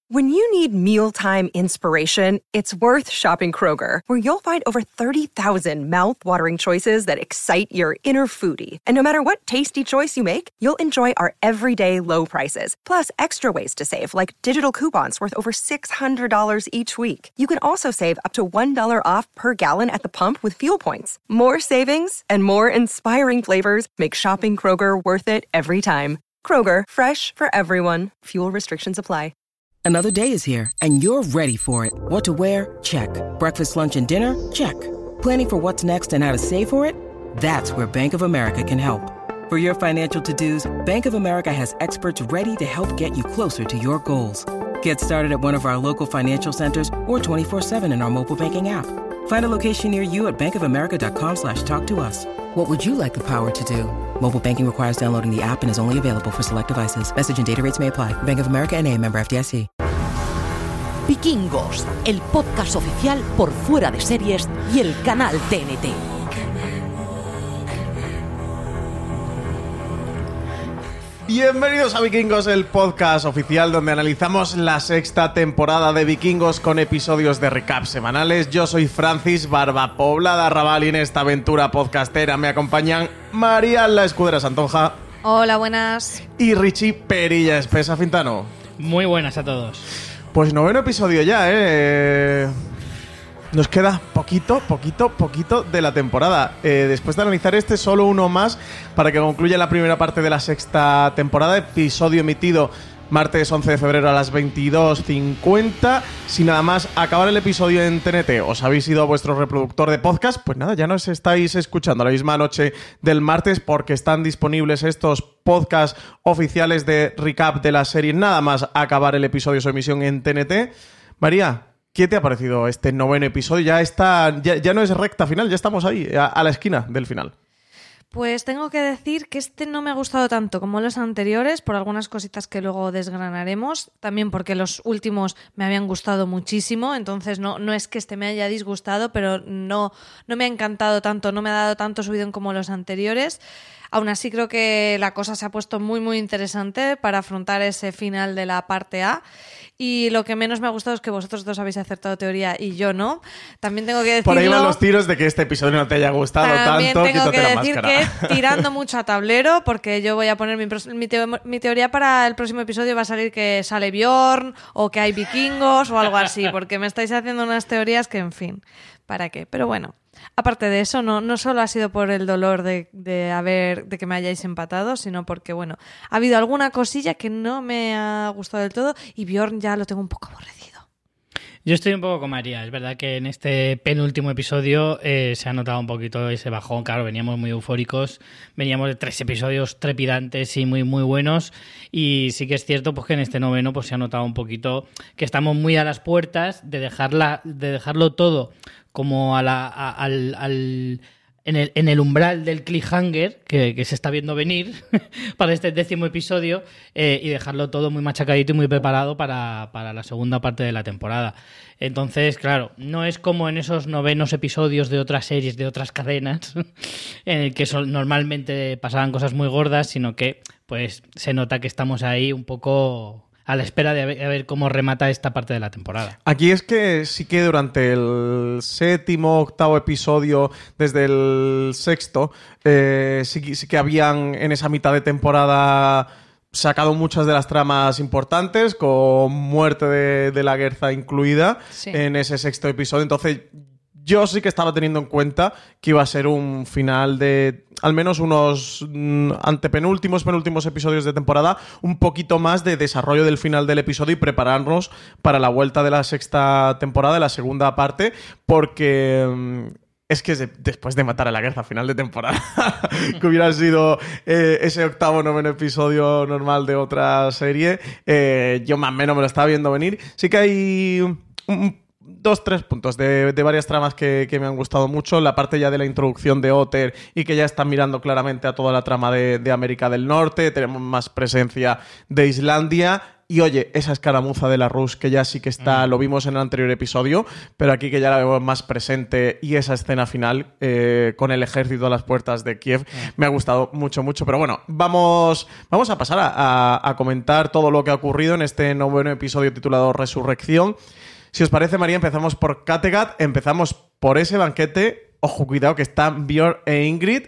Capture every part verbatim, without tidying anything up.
When you need mealtime inspiration, it's worth shopping Kroger, where you'll find over thirty thousand mouth-watering choices that excite your inner foodie. And no matter what tasty choice you make, you'll enjoy our everyday low prices, plus extra ways to save, like digital coupons worth over six hundred dollars each week. You can also save up to one dollar off per gallon at the pump with fuel points. More savings and more inspiring flavors make shopping Kroger worth it every time. Kroger, fresh for everyone. Fuel restrictions apply. Another day is here, and you're ready for it. What to wear? Check. Breakfast, lunch, and dinner? Check. Planning for what's next and how to save for it? That's where Bank of America can help. For your financial to-dos, Bank of America has experts ready to help get you closer to your goals. Get started at one of our local financial centers or twenty-four seven in our mobile banking app. Find a location near you at bankofamerica.com slash talk to us. What would you like the power to do? Mobile banking requires downloading the app and is only available for select devices. Message and data rates may apply. Bank of America N A, member F D I C. Vikingos, el podcast oficial por Fuera de Series y el canal T N T. Bienvenidos a Vikingos, el podcast oficial donde analizamos la sexta temporada de Vikingos con episodios de recap semanales. Yo soy Francis Barbapoblada Raval y en esta aventura podcastera me acompañan María La Escudera Santonja. Hola, buenas. Y Richie Perilla Espesa Fintano. Muy buenas a todos. Pues noveno episodio ya, ¿eh? Nos queda poquito, poquito, poquito de la temporada. Eh, después de analizar este, solo uno más para que concluya la primera parte de la sexta temporada. Episodio emitido martes once de febrero a las veintidós cincuenta. Si nada más acabar el episodio en T N T os habéis ido a vuestro reproductor de podcast, pues nada, ya nos estáis escuchando a la misma noche del martes porque están disponibles estos podcasts oficiales de recap de la serie nada más acabar el episodio su emisión en T N T. María, ¿qué te ha parecido este noveno episodio? Ya está, ya, ya no es recta final, ya estamos ahí, a, a la esquina del final. Pues tengo que decir que este no me ha gustado tanto como los anteriores, por algunas cositas que luego desgranaremos, también porque los últimos me habían gustado muchísimo, entonces no, no es que este me haya disgustado, pero no, no me ha encantado tanto, no me ha dado tanto subidón como los anteriores. Aún así creo que la cosa se ha puesto muy muy interesante para afrontar ese final de la parte A. Y lo que menos me ha gustado es que vosotros dos habéis acertado teoría y yo no. También tengo que decirlo... Por ahí van los tiros de que este episodio no te haya gustado también tanto, tengo quítate que la decir máscara. Que tirando mucho a tablero, porque yo voy a poner mi, mi, teo, mi teoría para el próximo episodio va a salir que sale Bjorn o que hay vikingos o algo así, porque me estáis haciendo unas teorías que, en fin, ¿para qué? Pero bueno... Aparte de eso, no, no solo ha sido por el dolor de, de, haber, de que me hayáis empatado, sino porque, bueno, ha habido alguna cosilla que no me ha gustado del todo y Bjorn ya lo tengo un poco aborrecido. Yo estoy un poco con María. Es verdad que en este penúltimo episodio eh, se ha notado un poquito ese bajón. Claro, veníamos muy eufóricos, veníamos de tres episodios trepidantes y muy, muy buenos. Y sí que es cierto pues, que en este noveno pues, se ha notado un poquito que estamos muy a las puertas de, dejarla, de dejarlo todo como a la, a, al, al, en, el, en el umbral del cliffhanger que, que se está viendo venir para este décimo episodio eh, y dejarlo todo muy machacadito y muy preparado para, para la segunda parte de la temporada. Entonces, claro, no es como en esos novenos episodios de otras series, de otras cadenas, en el que son, normalmente pasaban cosas muy gordas, sino que pues se nota que estamos ahí un poco... a la espera de ver, de ver cómo remata esta parte de la temporada. Aquí es que sí que durante el séptimo, octavo episodio, desde el sexto, eh, sí, sí que habían en esa mitad de temporada sacado muchas de las tramas importantes, con muerte de, de la Guerza incluida sí. en ese sexto episodio. Entonces yo sí que estaba teniendo en cuenta que iba a ser un final de al menos unos mm, antepenúltimos, penúltimos episodios de temporada, un poquito más de desarrollo del final del episodio y prepararnos para la vuelta de la sexta temporada, de la segunda parte, porque... Mm, es que de, después de matar a la Guerza a final de temporada, que hubiera sido eh, ese octavo, noveno episodio normal de otra serie, eh, yo más o menos me lo estaba viendo venir. Sí que hay un, un, dos, tres puntos de, de varias tramas que, que me han gustado mucho. La parte ya de la introducción de Otter y que ya están mirando claramente a toda la trama de, de América del Norte. Tenemos más presencia de Islandia. Y oye, esa escaramuza de la Rus, que ya sí que está, mm. lo vimos en el anterior episodio, pero aquí que ya la vemos más presente, y esa escena final eh, con el ejército a las puertas de Kiev, mm. me ha gustado mucho, mucho. Pero bueno, vamos, vamos a pasar a, a, a comentar todo lo que ha ocurrido en este noveno episodio titulado Resurrección. Si os parece, María, empezamos por Kattegat, empezamos por ese banquete. Ojo, cuidado, que están Björn e Ingrid.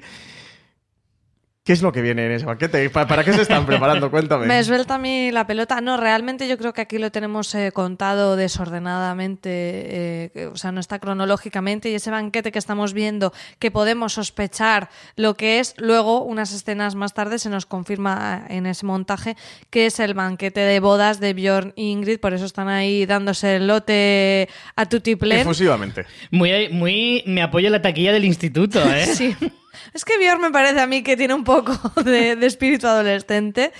¿Qué es lo que viene en ese banquete? ¿Para qué se están preparando? Cuéntame. Me suelta a mí la pelota. No, realmente yo creo que aquí lo tenemos eh, contado desordenadamente, eh, que, o sea, no está cronológicamente, y ese banquete que estamos viendo, que podemos sospechar lo que es, luego, unas escenas más tarde, se nos confirma en ese montaje que es el banquete de bodas de Björn e Ingrid, por eso están ahí dándose el lote a tutiplén. Efusivamente. Muy, muy, me apoyo en la taquilla del instituto, ¿eh? Sí. Es que Björn me parece a mí que tiene un poco de, de espíritu adolescente.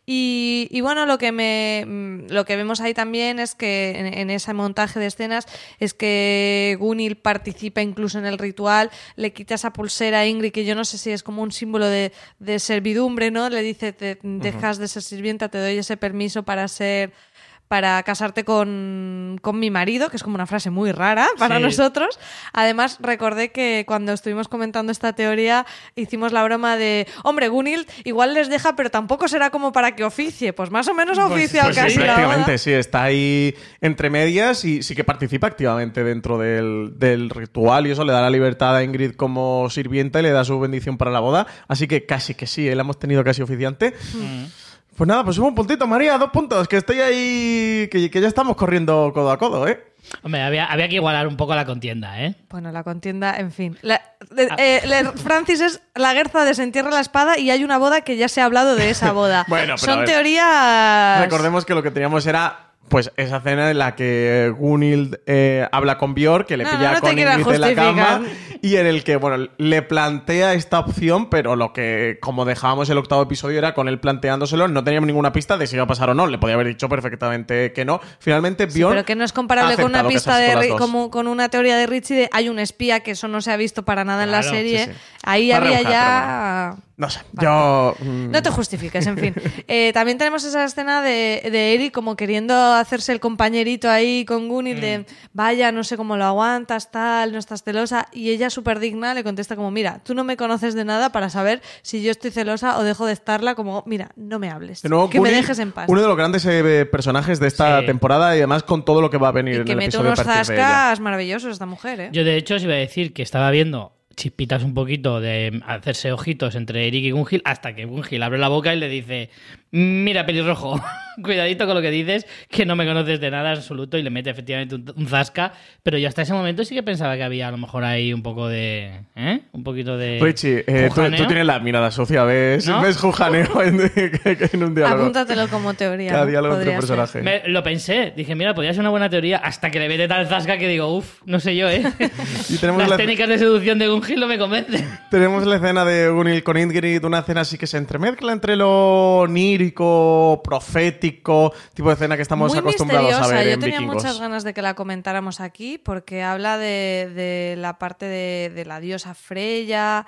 Y, y bueno, lo que me lo que vemos ahí también es que en, en ese montaje de escenas es que Gunhild participa incluso en el ritual, le quita esa pulsera a Ingrid, que yo no sé si es como un símbolo de, de servidumbre, ¿no? Le dice, te dejas uh-huh. de ser sirvienta, te doy ese permiso para ser... para casarte con, con mi marido, que es como una frase muy rara para sí. nosotros. Además, recordé que cuando estuvimos comentando esta teoría hicimos la broma de, hombre, Gunhild igual les deja, pero tampoco será como para que oficie. Pues más o menos oficia pues, pues casi sí, la prácticamente, boda. Sí, está ahí entre medias y sí que participa activamente dentro del, del ritual, y eso le da la libertad a Ingrid como sirvienta y le da su bendición para la boda. Así que casi que sí, la hemos tenido casi oficiante. Mm. Pues nada, pues un puntito, María, dos puntos, que estoy ahí, que, que ya estamos corriendo codo a codo, ¿eh? Hombre, había, había que igualar un poco la contienda, ¿eh? Bueno, la contienda, en fin. La, de, eh, la, Francis es la Guerza desentierra la espada y hay una boda que ya se ha hablado de esa boda. Bueno, pero son teorías... Recordemos que lo que teníamos era... Pues esa escena en la que Gunhild eh, habla con Björn, que le no, pilla no, no con Ingrid en la cama, y en el que, bueno, le plantea esta opción, pero lo que, como dejábamos el octavo episodio, era con él planteándoselo, no teníamos ninguna pista de si iba a pasar o no, le podía haber dicho perfectamente que no. Finalmente, Björn... Sí, pero que no es comparable con una pista de como con una teoría de Richie de hay un espía, que eso no se ha visto para nada en claro, la serie. Sí, sí. Ahí para había rebajar, ya... No sé, vale. yo... Mmm... No te justifiques, en fin. eh, también tenemos esa escena de, de Eric como queriendo hacerse el compañerito ahí con Gunhild mm. de vaya, no sé cómo lo aguantas, tal, no estás celosa. Y ella, súper digna, le contesta como, mira, tú no me conoces de nada para saber si yo estoy celosa o dejo de estarla, como, mira, no me hables, de nuevo, que Gunhild, me dejes en paz. Uno de los grandes eh, personajes de esta sí. temporada, y además con todo lo que va a venir y en que el mete episodio unos a partir zascas maravillosos esta mujer, ¿eh? Yo, de hecho, os iba a decir que estaba viendo chispitas un poquito de hacerse ojitos entre Eric y Gunhild, hasta que Gunhild abre la boca y le dice, mira, pelirrojo, cuidadito con lo que dices, que no me conoces de nada en absoluto, y le mete efectivamente un, un zasca, pero yo hasta ese momento sí que pensaba que había a lo mejor ahí un poco de... ¿eh? Un poquito de... Richie, eh, tú, tú tienes la mirada sucia, ¿ves? ¿No? ¿Ves jujaneo en, en un diálogo? Apúntatelo como teoría. Cada diálogo entre personajes. Me, lo pensé, dije, mira, podría ser una buena teoría, hasta que le mete tal zasca que digo, uff, no sé yo, ¿eh? Y tenemos Las la... técnicas de seducción de Gunhild no me convencen. Tenemos la escena de Gunhild con Ingrid, una escena así que se entremezcla entre lo onírico, profético, tipo de escena que estamos muy acostumbrados a ver Yo en tenía Vikingos. Muchas ganas de que la comentáramos aquí, porque habla de, de la parte de, de la diosa Freya,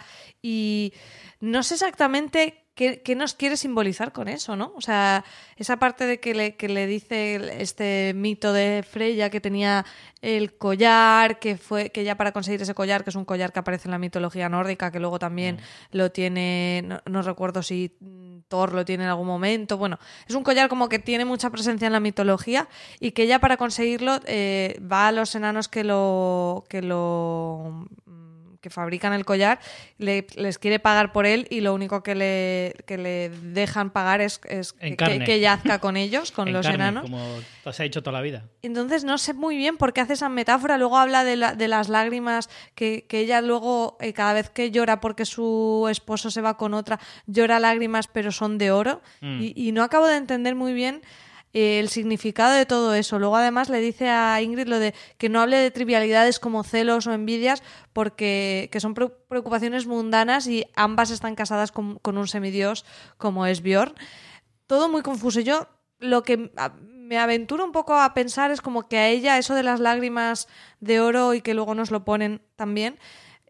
y no sé exactamente ¿Qué, ¿Qué nos quiere simbolizar con eso, no? O sea, esa parte de que le, que le dice este mito de Freya, que tenía el collar, que fue que ya para conseguir ese collar, que es un collar que aparece en la mitología nórdica, que luego también mm. lo tiene, no, no recuerdo si Thor lo tiene en algún momento, bueno, es un collar como que tiene mucha presencia en la mitología, y que ya para conseguirlo eh, va a los enanos que lo... que lo que fabrican el collar, le, les quiere pagar por él, y lo único que le, que le dejan pagar es, es que, que, que yazca con ellos, con en los carne, enanos. Como se ha hecho toda la vida. Entonces no sé muy bien por qué hace esa metáfora. Luego habla de, la, de las lágrimas, que, que ella luego, eh, cada vez que llora porque su esposo se va con otra, llora lágrimas, pero son de oro. Mm. Y, y no acabo de entender muy bien el significado de todo eso. Luego además le dice a Ingrid lo de que no hable de trivialidades como celos o envidias, porque que son preocupaciones mundanas, y ambas están casadas con, con un semidios como es Björn. Todo muy confuso. Yo lo que me aventuro un poco a pensar es como que a ella eso de las lágrimas de oro, y que luego nos lo ponen también,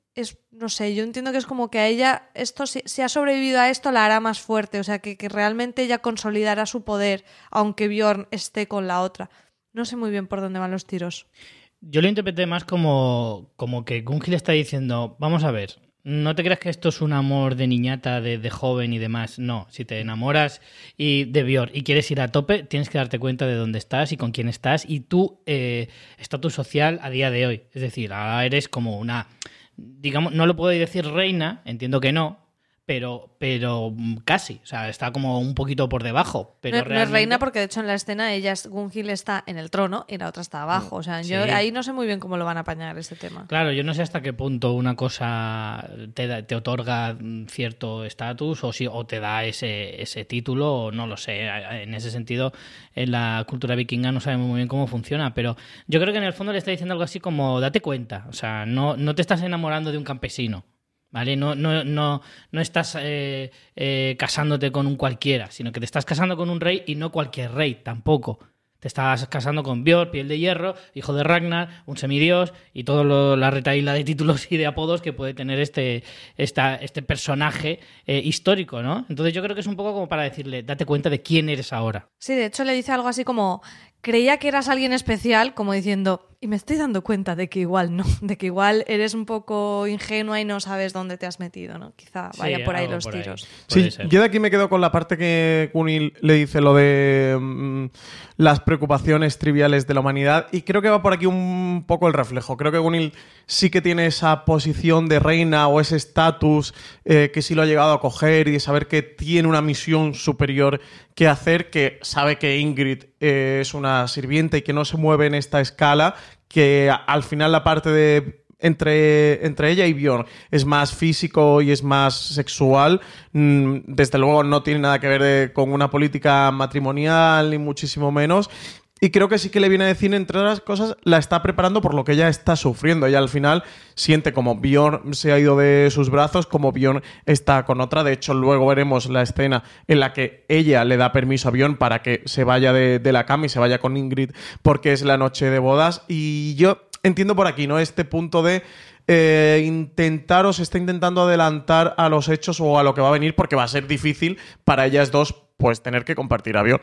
es, no sé, yo entiendo que es como que a ella, esto si, si ha sobrevivido a esto, la hará más fuerte, o sea, que, que realmente ella consolidará su poder, aunque Bjorn esté con la otra. No sé muy bien por dónde van los tiros. Yo lo interpreté más como, como que Gunhild está diciendo, vamos a ver, no te creas que esto es un amor de niñata, de, de joven y demás. No, si te enamoras y de Bjorn y quieres ir a tope, tienes que darte cuenta de dónde estás y con quién estás y tu eh, estatus social a día de hoy. Es decir, ahora eres como una... digamos, no lo puedo decir reina, entiendo que no, pero, pero casi, o sea, está como un poquito por debajo. Pero no, realmente... no es reina porque de hecho en la escena ella, Gunhild, está en el trono y la otra está abajo, o sea, Sí. yo ahí no sé muy bien cómo lo van a apañar este tema. Claro, yo no sé hasta qué punto una cosa te, da, te otorga cierto estatus o, si, o te da ese, ese título, o no lo sé. En ese sentido, en la cultura vikinga no sabemos muy bien cómo funciona, pero yo creo que en el fondo le está diciendo algo así como date cuenta, o sea, no, no te estás enamorando de un campesino, ¿vale? No, no, no, no estás eh, eh, casándote con un cualquiera, sino que te estás casando con un rey y no cualquier rey tampoco. Te estás casando con Bjorn, piel de hierro, hijo de Ragnar, un semidios y toda la retahíla de títulos y de apodos que puede tener este, esta, este personaje eh, histórico, ¿no? Entonces yo creo que es un poco como para decirle, date cuenta de quién eres ahora. Sí, de hecho le dice algo así como, creía que eras alguien especial, como diciendo, y me estoy dando cuenta de que igual no, de que igual eres un poco ingenua y no sabes dónde te has metido, ¿no? Quizá vaya Sí, por ahí algo los por tiros. ahí. Sí, yo de aquí me quedo con la parte que Gunhild le dice lo de mmm, las preocupaciones triviales de la humanidad y creo que va por aquí un poco el reflejo. Creo que Gunhild sí que tiene esa posición de reina o ese estatus eh, que sí lo ha llegado a coger y de saber que tiene una misión superior que hacer, que sabe que Ingrid eh, es una sirvienta y que no se mueve en esta escala, que a, al final la parte de Entre, entre ella y Bjorn es más físico y es más sexual. Desde luego no tiene nada que ver de, con una política matrimonial, ni muchísimo menos. Y creo que sí que le viene a decir, entre otras cosas, la está preparando por lo que ella está sufriendo. Ella al final siente como Bjorn se ha ido de sus brazos, como Bjorn está con otra. De hecho, luego veremos la escena en la que ella le da permiso a Bjorn para que se vaya de, de la cama y se vaya con Ingrid porque es la noche de bodas. Y yo entiendo por aquí, ¿no? Este punto de eh, intentar o se está intentando adelantar a los hechos o a lo que va a venir porque va a ser difícil para ellas dos pues tener que compartir avión.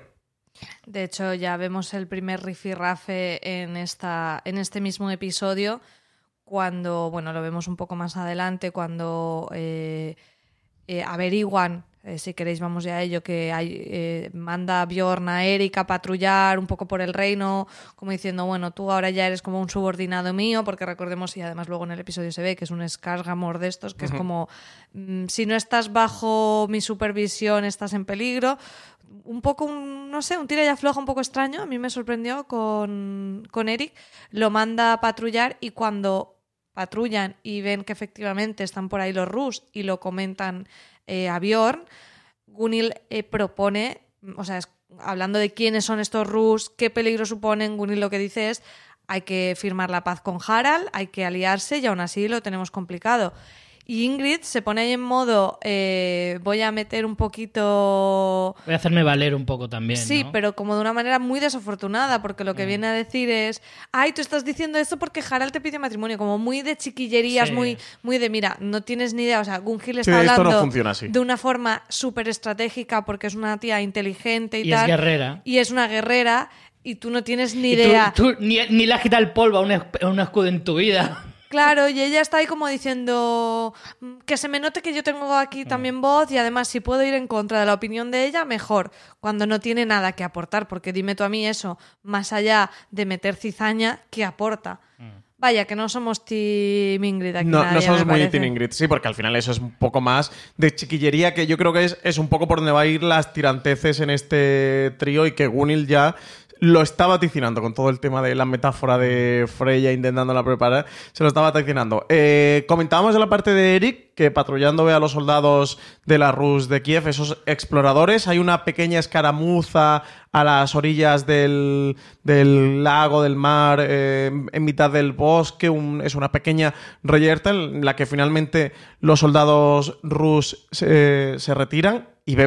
De hecho, ya vemos el primer rifirrafe en, esta, en este mismo episodio cuando, bueno, lo vemos un poco más adelante, cuando eh, eh, averiguan, eh, si queréis vamos ya a ello, que hay, eh, manda Bjorn a Eric a patrullar un poco por el reino, como diciendo, bueno, tú ahora ya eres como un subordinado mío, porque recordemos, y además luego en el episodio se ve, que es un Skarsgård de estos, que uh-huh. es como, mm, si no estás bajo mi supervisión, estás en peligro. Un poco, un, no sé, un tira y afloja un poco extraño, a mí me sorprendió con, con Eric, lo manda a patrullar y cuando patrullan y ven que efectivamente están por ahí los Rus y lo comentan eh, a Bjorn, Gunhild eh, propone, o sea, es, hablando de quiénes son estos Rus, qué peligro suponen, Gunhild lo que dice es hay que firmar la paz con Harald, hay que aliarse y aún así lo tenemos complicado. Y Ingrid se pone ahí en modo, eh, voy a meter un poquito... Voy a hacerme valer un poco también, Sí, ¿no? pero como de una manera muy desafortunada, porque lo que mm. viene a decir es, ay, tú estás diciendo esto porque Harald te pide matrimonio, como muy de chiquillerías, sí. muy, muy de, mira, no tienes ni idea, o sea, Gunhild está sí, hablando no funciona así. de una forma súper estratégica porque es una tía inteligente y, y tal. Y es guerrera. Y es una guerrera y tú no tienes ni y idea. Tú, tú ni, ni le has quitado el polvo a un, a un escudo en tu vida. Claro, y ella está ahí como diciendo que se me note que yo tengo aquí también voz y además si puedo ir en contra de la opinión de ella, mejor, cuando no tiene nada que aportar, porque dime tú a mí eso, más allá de meter cizaña, ¿qué aporta? Mm. Vaya, que no somos Team Ingrid aquí. No, nadie, no somos muy parece. Team Ingrid, sí, porque al final eso es un poco más de chiquillería, que yo creo que es, es un poco por donde va a ir las tiranteces en este trío y que Gunhild ya... lo está vaticinando con todo el tema de la metáfora de Freya intentándola preparar. Se lo está vaticinando. Eh, comentábamos en la parte de Eric que patrullando ve a los soldados de la Rus de Kiev, esos exploradores. Hay una pequeña escaramuza a las orillas del, del lago, del mar, eh, en mitad del bosque. Un, es una pequeña reyerta en la que finalmente los soldados Rus se, se retiran y vemos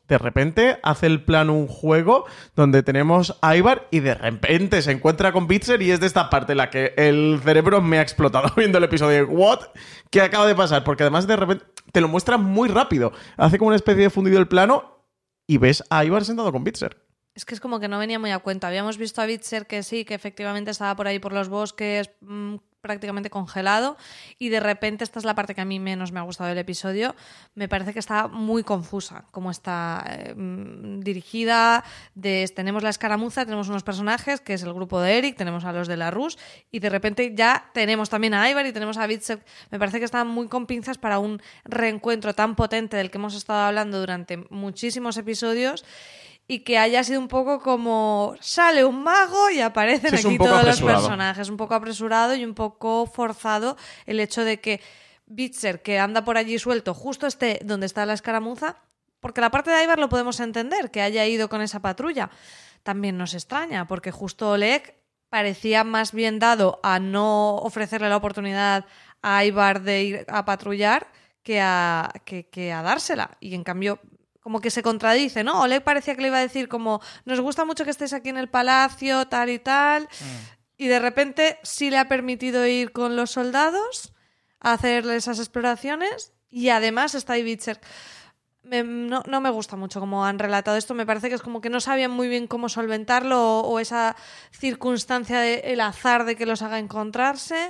de repente hace el plan un juego donde tenemos a Ivar y de repente se encuentra con Bitzer y es de esta parte en la que el cerebro me ha explotado viendo el episodio. ¿What? ¿Qué acaba de pasar? Porque además de repente te lo muestra muy rápido. Hace como una especie de fundido del plano y ves a Ivar sentado con Bitzer. Es que es como que no venía muy a cuenta. Habíamos visto a Bitzer que sí, que efectivamente estaba por ahí por los bosques, mmm, prácticamente congelado, y de repente esta es la parte que a mí menos me ha gustado del episodio. Me parece que está muy confusa como está eh, dirigida. De, tenemos la escaramuza, tenemos unos personajes que es el grupo de Eric, tenemos a los de la Rus y de repente ya tenemos también a Ivar y tenemos a Bitzer. Me parece que está muy con pinzas para un reencuentro tan potente del que hemos estado hablando durante muchísimos episodios. Y que haya sido un poco como sale un mago y aparecen sí, aquí todos los personajes. Un poco apresurado y un poco forzado el hecho de que Bitzer, que anda por allí suelto, justo esté donde está la escaramuza, porque la parte de Ivar lo podemos entender, que haya ido con esa patrulla. También nos extraña, porque justo Oleg parecía más bien dado a no ofrecerle la oportunidad a Ivar de ir a patrullar que a, que, que a dársela. Y en cambio... como que se contradice, ¿no? Oleg parecía que le iba a decir como, nos gusta mucho que estés aquí en el palacio, tal y tal, mm. y de repente sí le ha permitido ir con los soldados a hacerle esas exploraciones, y además está ahí Bitzer. Me, no, no me gusta mucho cómo han relatado esto, me parece que es como que no sabían muy bien cómo solventarlo, o, o esa circunstancia del azar de que los haga encontrarse.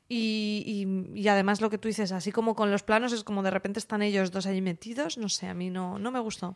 Y, y, y además lo que tú dices, así como con los planos, es como de repente están ellos dos allí metidos. No sé, a mí no, no me gustó.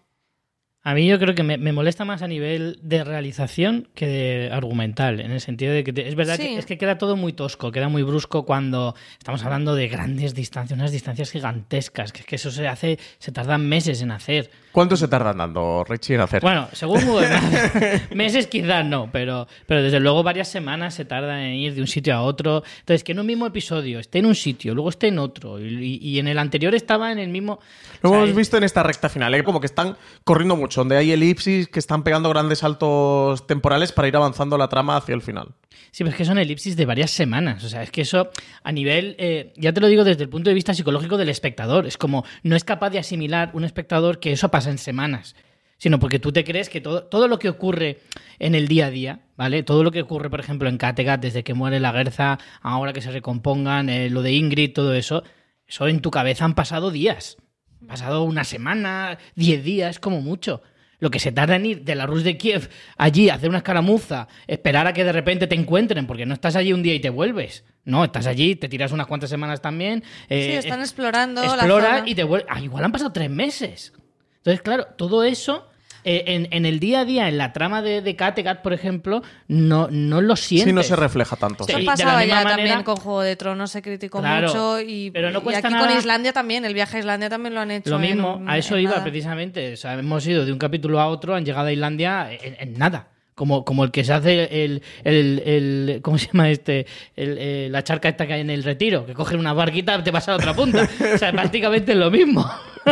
A mí yo creo que me, me molesta más a nivel de realización que de argumental, en el sentido de que te, es verdad sí. que es que queda todo muy tosco, queda muy brusco cuando estamos hablando de grandes distancias, unas distancias gigantescas, que es que eso se hace, se tardan meses en hacer. ¿Cuánto se tardan dando, Richie, en hacer? Bueno, según Google Maps, meses quizás no, pero, pero desde luego varias semanas se tarda en ir de un sitio a otro. Entonces, que en un mismo episodio esté en un sitio, luego esté en otro, y, y en el anterior estaba en el mismo... Lo o sea, hemos es... visto en esta recta final, ¿eh? Como que están corriendo mucho, donde hay elipsis, que están pegando grandes saltos temporales para ir avanzando la trama hacia el final. Sí, pero es que son elipsis de varias semanas. O sea, es que eso a nivel, eh, ya te lo digo desde el punto de vista psicológico del espectador. Es como, no es capaz de asimilar un espectador que eso pasa en semanas, sino porque tú te crees que todo, todo lo que ocurre en el día a día, ¿vale? Todo lo que ocurre, por ejemplo, en Kattegat, desde que muere la Guerza, ahora que se recompongan, eh, lo de Ingrid, todo eso, eso en tu cabeza han pasado días. Han pasado una semana, diez días, como mucho. Lo que se tarda en ir de la Rus de Kiev allí, hacer una escaramuza, esperar a que de repente te encuentren, porque no estás allí un día y te vuelves. No, estás allí, te tiras unas cuantas semanas también. Eh, sí, están explorando explora la zona. Y te vuelves. Ah, igual han pasado tres meses. Entonces, claro, todo eso... Eh, en, en el día a día, en la trama de, de Kattegat, por ejemplo, no, no lo sientes. Sí, no se refleja tanto. Eso Sí, pasaba ya manera, también con Juego de Tronos, se criticó claro, mucho. Y, pero no y cuesta aquí nada. con Islandia también, el viaje a Islandia también lo han hecho. Lo mismo, en, a eso en iba nada. precisamente. O sea, hemos ido de un capítulo a otro, han llegado a Islandia en, en nada. Como, como el que se hace el, el, el ¿cómo se llama este? El, el, la charca esta que hay en el Retiro, que cogen una barquita y te vas a la otra punta. O sea, prácticamente es lo mismo.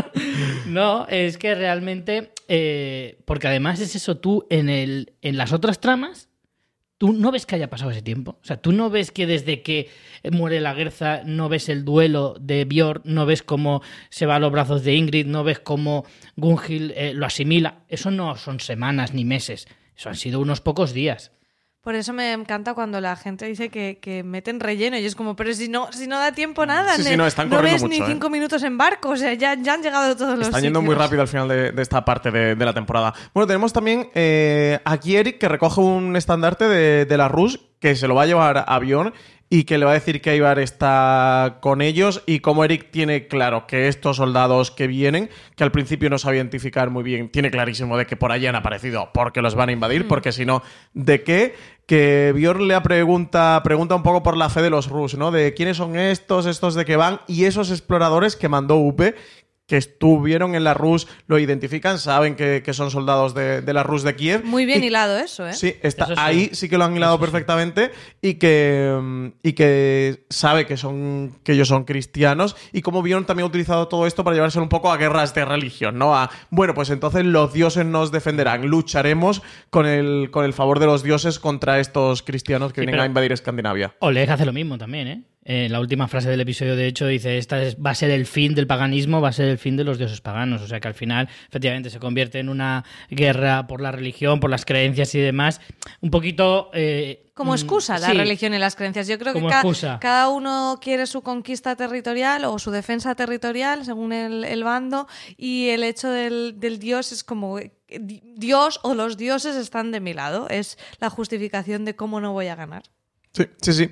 No, es que realmente, eh, porque además es eso, tú en, el, en las otras tramas, tú no ves que haya pasado ese tiempo. O sea, tú no ves que desde que muere la Guerza, no ves el duelo de Björn, no ves cómo se va a los brazos de Ingrid, no ves cómo Gunhild eh, lo asimila. Eso no son semanas ni meses. Eso han sido unos pocos días. Por eso me encanta cuando la gente dice que, que meten relleno y es como, pero si no, si no da tiempo nada, Sí, ne- sí, no, están no corriendo ves mucho, ni ¿eh? cinco minutos en barco, o sea, ya, ya han llegado todos los Están yendo sitios. muy rápido al final de, de esta parte de, de la temporada. Bueno, tenemos también eh, aquí Eric, que recoge un estandarte de, de la Rus, que se lo va a llevar a Björn y que le va a decir que Ivar está con ellos, y como Eric tiene claro que estos soldados que vienen, que al principio no sabe identificar muy bien, tiene clarísimo de que por allí han aparecido porque los van a invadir, mm. porque si no, ¿de qué? Que Björn le pregunta, pregunta un poco por la fe de los Rus, ¿no? De quiénes son estos, estos de qué van, y esos exploradores que mandó Upe, que estuvieron en la Rus, lo identifican, saben que, que son soldados de, de la Rus de Kiev. Muy bien y, hilado eso, ¿eh? Sí, está, Eso sí. ahí sí que lo han hilado Eso sí. perfectamente, y que, y que sabe que, son, que ellos son cristianos, y como Björn también ha utilizado todo esto para llevárselo un poco a guerras de religión, ¿no? A, bueno, pues entonces los dioses nos defenderán, lucharemos con el, con el favor de los dioses contra estos cristianos que Sí, vienen pero- a invadir Escandinavia. Oleg hace lo mismo también, ¿eh? Eh, la última frase del episodio, de hecho, dice: esta es, va a ser el fin del paganismo, va a ser el fin de los dioses paganos. O sea que al final, efectivamente, se convierte en una guerra por la religión, por las creencias y demás. Un poquito... Eh, como excusa, la sí, religión y las creencias. Yo creo que ca- cada uno quiere su conquista territorial o su defensa territorial, según el, el bando, y el hecho del, del dios es como... Dios o los dioses están de mi lado. Es la justificación de cómo no voy a ganar. Sí, sí, sí.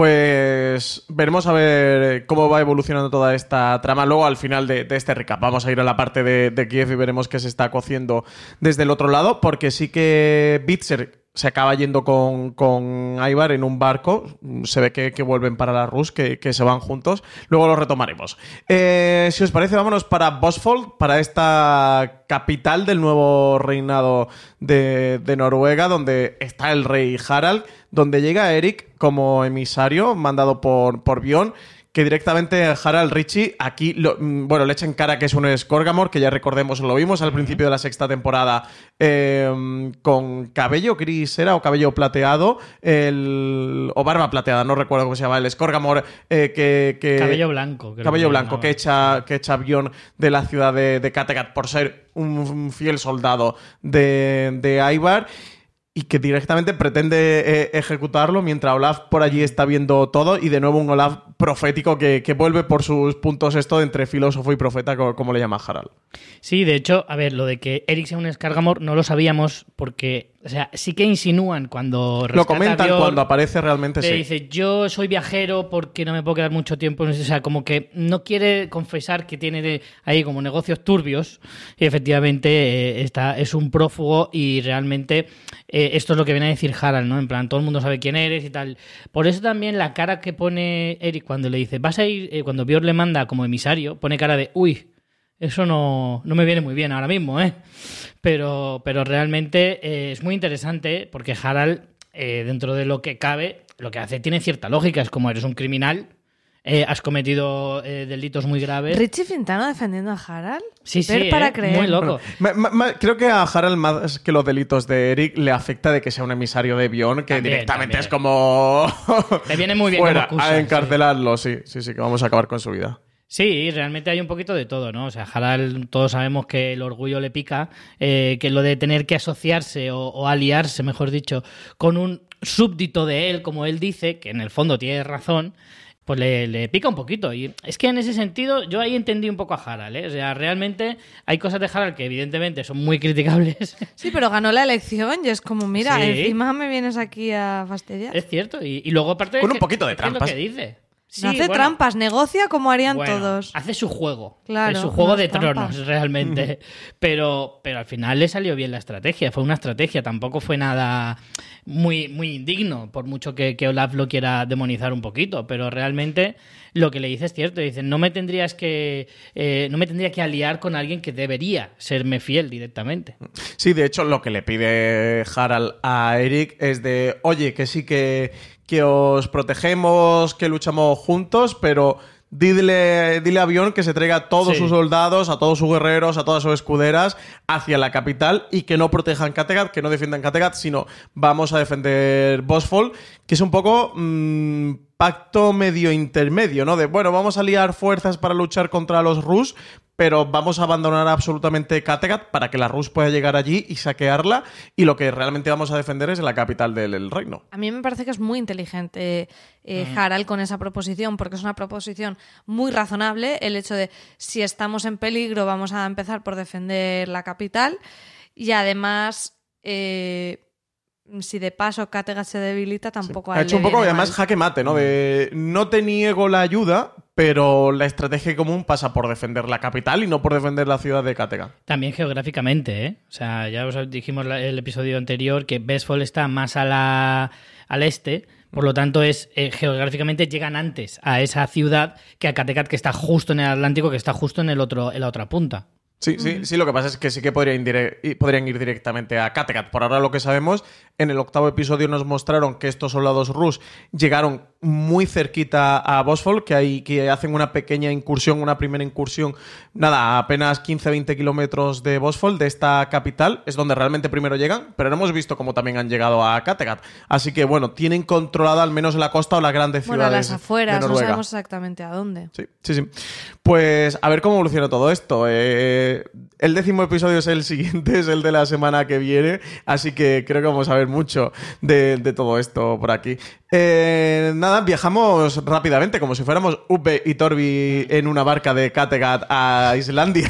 Pues veremos a ver cómo va evolucionando toda esta trama. Luego, al final de, de este recap, vamos a ir a la parte de, de Kiev y veremos qué se está cociendo desde el otro lado, porque sí que Bitzer se acaba yendo con, con Ivar en un barco. Se ve que, que vuelven para la Rus, que, que se van juntos. Luego lo retomaremos. Eh, si os parece, vámonos para Vosfold, para esta capital del nuevo reinado de, de Noruega, donde está el rey Harald, donde llega Eric como emisario, mandado por, por Bjorn, que directamente Harald Richie aquí lo, bueno, le echa en cara que es un Skorgamor, que ya recordemos, lo vimos al principio de la sexta temporada, eh, con cabello gris era o cabello plateado, el, o barba plateada, no recuerdo cómo se llama, el Skorgamor eh, que, que... Cabello blanco. Creo cabello que blanco, que echa, que echa Bjorn de la ciudad de, de Kattegat por ser un, un fiel soldado de, de Ivar. Y que directamente pretende eh, ejecutarlo mientras Olaf por allí está viendo todo, y de nuevo un Olaf profético que, que vuelve por sus puntos esto entre filósofo y profeta, como, como le llama Harald. Sí, de hecho, a ver, lo de que Eric sea un Skargamor no lo sabíamos porque, o sea, sí que insinúan cuando lo comentan Bjorn, cuando aparece realmente, le sí. dice: yo soy viajero porque no me puedo quedar mucho tiempo, o sea, como que no quiere confesar que tiene de ahí como negocios turbios, y efectivamente eh, está, es un prófugo, y realmente eh, esto es lo que viene a decir Harald, ¿no? En plan, todo el mundo sabe quién eres y tal. Por eso también la cara que pone Eric cuando le dice: vas a ir, eh, cuando Bjorn le manda como emisario, pone cara de uy, eso no, no me viene muy bien ahora mismo, ¿eh? Pero, pero realmente eh, es muy interesante porque Harald, eh, dentro de lo que cabe, lo que hace tiene cierta lógica. Es como: eres un criminal, eh, has cometido eh, delitos muy graves. ¿Richie Fintano defendiendo a Harald? Sí, sí, para eh, creer. muy loco. Bueno, ma, ma, creo que a Harald, más que los delitos de Eric, le afecta de que sea un emisario de Bjorn, que También, directamente también. es como... Le viene muy bien fuera, como excusa, a encarcelarlo, sí. sí, sí, que vamos a acabar con su vida. Sí, realmente hay un poquito de todo, ¿no? O sea, Harald, todos sabemos que el orgullo le pica, eh, que lo de tener que asociarse o, o aliarse, mejor dicho, con un súbdito de él, como él dice, que en el fondo tiene razón, pues le, le pica un poquito. Y es que en ese sentido yo ahí entendí un poco a Harald, ¿eh? O sea, realmente hay cosas de Harald que evidentemente son muy criticables. Sí, pero ganó la elección y es como, mira, Sí. encima me vienes aquí a fastidiar. Es cierto. Y, y luego aparte... Con un que- poquito de ¿qué es trampas. lo que dice? Sí, no hace bueno. trampas, negocia como harían Bueno, todos. hace su juego. Claro, es su juego no de es trampas. tronos, realmente. pero, pero al final le salió bien la estrategia. Fue una estrategia, tampoco fue nada muy, muy indigno, por mucho que, que Olaf lo quiera demonizar un poquito. Pero realmente lo que le dice es cierto. Dice: no me tendrías que, eh, no me tendría que aliar con alguien que debería serme fiel directamente. Sí, de hecho, lo que le pide Harald a Eric es de, oye, que sí que, que os protegemos, que luchamos juntos, pero dile, dile a Bjorn que se traiga a todos Sí. sus soldados, a todos sus guerreros, a todas sus escuderas hacia la capital, y que no protejan Kattegat, que no defiendan Kattegat, sino vamos a defender Vosfold, que es un poco mmm, pacto medio intermedio, ¿no? De, bueno, vamos a liar fuerzas para luchar contra los Rus, pero vamos a abandonar absolutamente Kattegat para que la Rus pueda llegar allí y saquearla, y lo que realmente vamos a defender es la capital del el reino. A mí me parece que es muy inteligente eh, Harald con esa proposición, porque es una proposición muy razonable, el hecho de si estamos en peligro vamos a empezar por defender la capital, y además eh, si de paso Kattegat se debilita tampoco Sí. a Ha él hecho le un poco, viene además, mal. jaque mate, ¿no? De no te niego la ayuda, pero la estrategia común pasa por defender la capital y no por defender la ciudad de Kattegat. También geográficamente, ¿eh? O sea, ya os dijimos la- el episodio anterior que Vestfold está más a la, al este, por lo tanto es eh, geográficamente llegan antes a esa ciudad que a Kattegat, que está justo en el Atlántico, que está justo en el otro en la otra punta. Sí, sí, sí, lo que pasa es que sí que podrían, dire- y podrían ir directamente a Kattegat. Por ahora lo que sabemos, en el octavo episodio nos mostraron que estos soldados rus llegaron muy cerquita a Vosfold, que, hay, que hacen una pequeña incursión, una primera incursión, nada, a apenas quince a veinte kilómetros de Vosfold, de esta capital, es donde realmente primero llegan, pero no hemos visto cómo también han llegado a Kattegat. Así que, bueno, tienen controlada al menos la costa o las grandes bueno, ciudades las afueras, de Noruega. no sabemos exactamente a dónde. Sí, sí, sí. Pues a ver cómo evoluciona todo esto. Eh, el décimo episodio es el siguiente, es el de la semana que viene, así que creo que vamos a ver mucho de, de todo esto por aquí. Eh, nada, viajamos rápidamente, como si fuéramos Uppe y Torvi en una barca de Kattegat a Islandia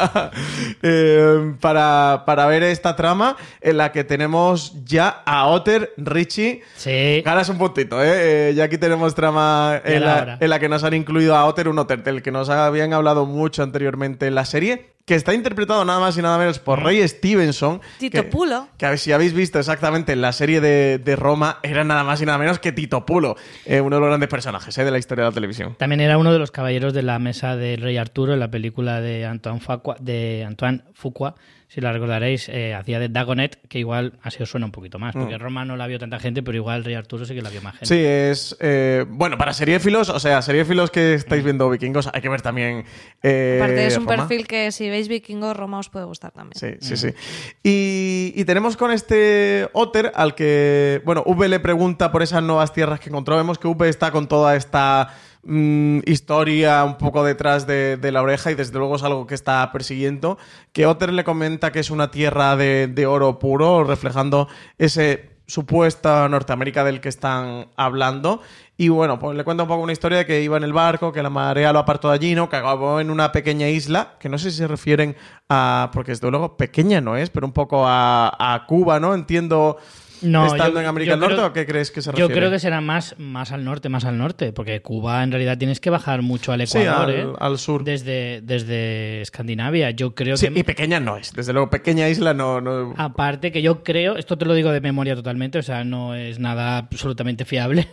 eh, para, para ver esta trama en la que tenemos ya a Otter, Richie. Sí. Ganas un puntito, ¿eh? eh ya aquí tenemos trama en la, hora. en la que nos han incluido a Otter, un Otter del que nos habían hablado mucho anteriormente en la serie, que está interpretado nada más y nada menos por Ray Stevenson. Tito que, Pulo. Que a ver si habéis visto exactamente en la serie de, de Roma, era nada más y nada menos que Tito Pulo, eh, uno de los grandes personajes eh, de la historia de la televisión. También era uno de los caballeros de la mesa del rey Arturo en la película de Antoine Fuqua, de Antoine Fuqua, si la recordaréis, eh, hacía de Dagonet, que igual así os suena un poquito más, porque mm. Roma no la vio tanta gente, pero igual el rey Arturo sí que la vio más gente. Sí, es... Eh, bueno, para seriéfilos, o sea, seriéfilos que estáis viendo Vikingos, hay que ver también eh, Aparte es un Roma. perfil que si veis Vikingos, Roma os puede gustar también. Sí, sí, sí. Y, y tenemos con este Otter al que, bueno, Uppe le pregunta por esas nuevas tierras que encontró. Vemos que Uppe está con toda esta mmm, historia un poco detrás de, de la oreja y desde luego es algo que está persiguiendo. Que Otter le comenta que es una tierra de, de oro puro, reflejando ese supuesta Norteamérica del que están hablando. Y bueno, pues le cuenta un poco una historia de que iba en el barco, que la marea lo apartó de allí, ¿no? Que acabó en una pequeña isla, que no sé si se refieren a... Porque desde luego pequeña no es, pero un poco a, a Cuba, ¿no? Entiendo... No, estando yo, en América del Norte, creo, ¿o qué crees que se refiere? Yo creo que será más, más al norte, más al norte, porque Cuba en realidad tienes que bajar mucho al Ecuador, sí, al, ¿eh? al sur. Desde, desde Escandinavia. Yo creo sí, que... y pequeña no es. Desde luego, pequeña isla no, no... Aparte que yo creo, esto te lo digo de memoria totalmente, o sea, no es nada absolutamente fiable.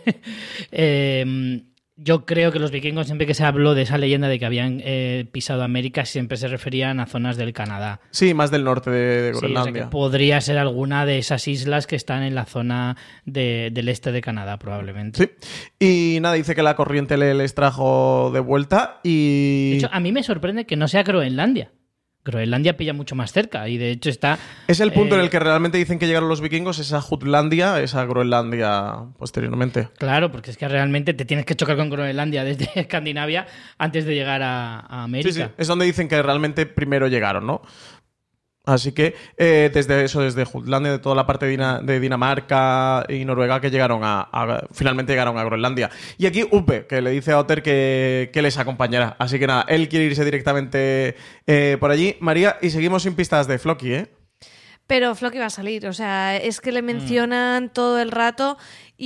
eh... Yo creo que los vikingos, siempre que se habló de esa leyenda de que habían eh, pisado América, siempre se referían a zonas del Canadá. Sí, más del norte de, de Groenlandia. Sí, o sea que podría ser alguna de esas islas que están en la zona de, del este de Canadá, probablemente. Sí. Y nada, dice que la corriente le, les trajo de vuelta y... De hecho, a mí me sorprende que no sea Groenlandia. Groenlandia pilla mucho más cerca y de hecho está... Es el punto eh, en el que realmente dicen que llegaron los vikingos, esa Jutlandia, esa Groenlandia posteriormente. Claro, porque es que realmente te tienes que chocar con Groenlandia desde Escandinavia antes de llegar a, a América. Sí, sí, es donde dicen que realmente primero llegaron, ¿no? Así que eh, desde eso, desde Jutlandia, de toda la parte de, Dina, de Dinamarca y Noruega que llegaron a, a... finalmente llegaron a Groenlandia. Y aquí Uppe, que le dice a Otter que, que les acompañará. Así que nada, él quiere irse directamente eh, por allí. María, y seguimos sin pistas de Floki, ¿eh? Pero Floki va a salir, o sea, es que le mencionan mm. todo el rato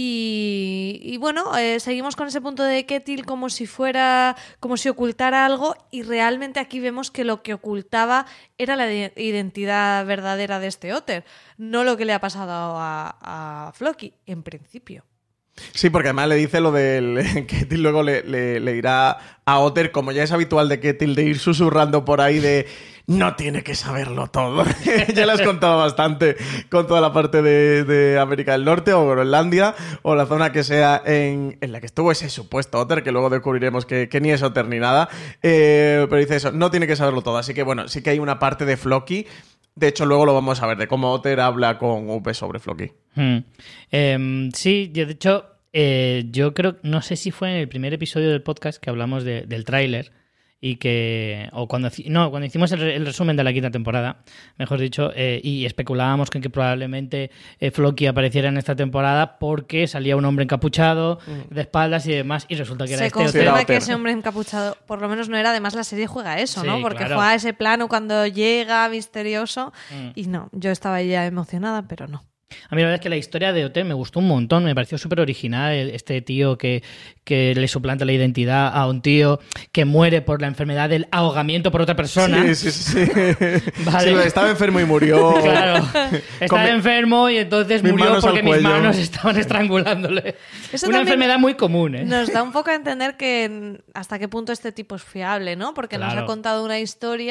y, y bueno, eh, seguimos con ese punto de Ketil como si fuera, como si ocultara algo y realmente aquí vemos que lo que ocultaba era la identidad verdadera de este Otter, no lo que le ha pasado a, a Floki, en principio. Sí, porque además le dice lo del Ketil, luego le, le, le dirá a Otter, como ya es habitual de Ketil, de ir susurrando por ahí de no tiene que saberlo todo. Ya le has contado bastante con toda la parte de, de América del Norte o Groenlandia o la zona que sea en, en la que estuvo ese supuesto Otter, que luego descubriremos que, que ni es Otter ni nada. Eh, pero dice eso, no tiene que saberlo todo. Así que bueno, sí que hay una parte de Floki. De hecho, luego lo vamos a ver, de cómo Otter habla con Uppe sobre Floki. Hmm. Eh, sí, de hecho, eh, yo creo, no sé si fue en el primer episodio del podcast que hablamos de, del tráiler y que, o cuando, no, cuando hicimos el, el resumen de la quinta temporada, mejor dicho, eh, y especulábamos con que probablemente eh, Floki apareciera en esta temporada porque salía un hombre encapuchado, mm. de espaldas y demás, y resulta que era Se este confirma Otter. que ese hombre encapuchado, por lo menos no era, además la serie juega eso, sí, ¿no? Porque claro. juega ese plano cuando llega misterioso mm. y no, yo estaba ya emocionada, pero no. A mí la verdad es que la historia de Otter me gustó un montón, me pareció súper original, este tío que, que le suplanta la identidad a un tío que muere por la enfermedad del ahogamiento por otra persona. Sí, sí, sí. Vale. Sí, estaba enfermo y murió. Claro, estaba Con enfermo y entonces mis murió porque mis cuello. manos estaban estrangulándole. Eso Una enfermedad muy común, ¿eh? Nos da un poco a entender que hasta qué punto este tipo es fiable, ¿no? Porque claro. nos ha contado una historia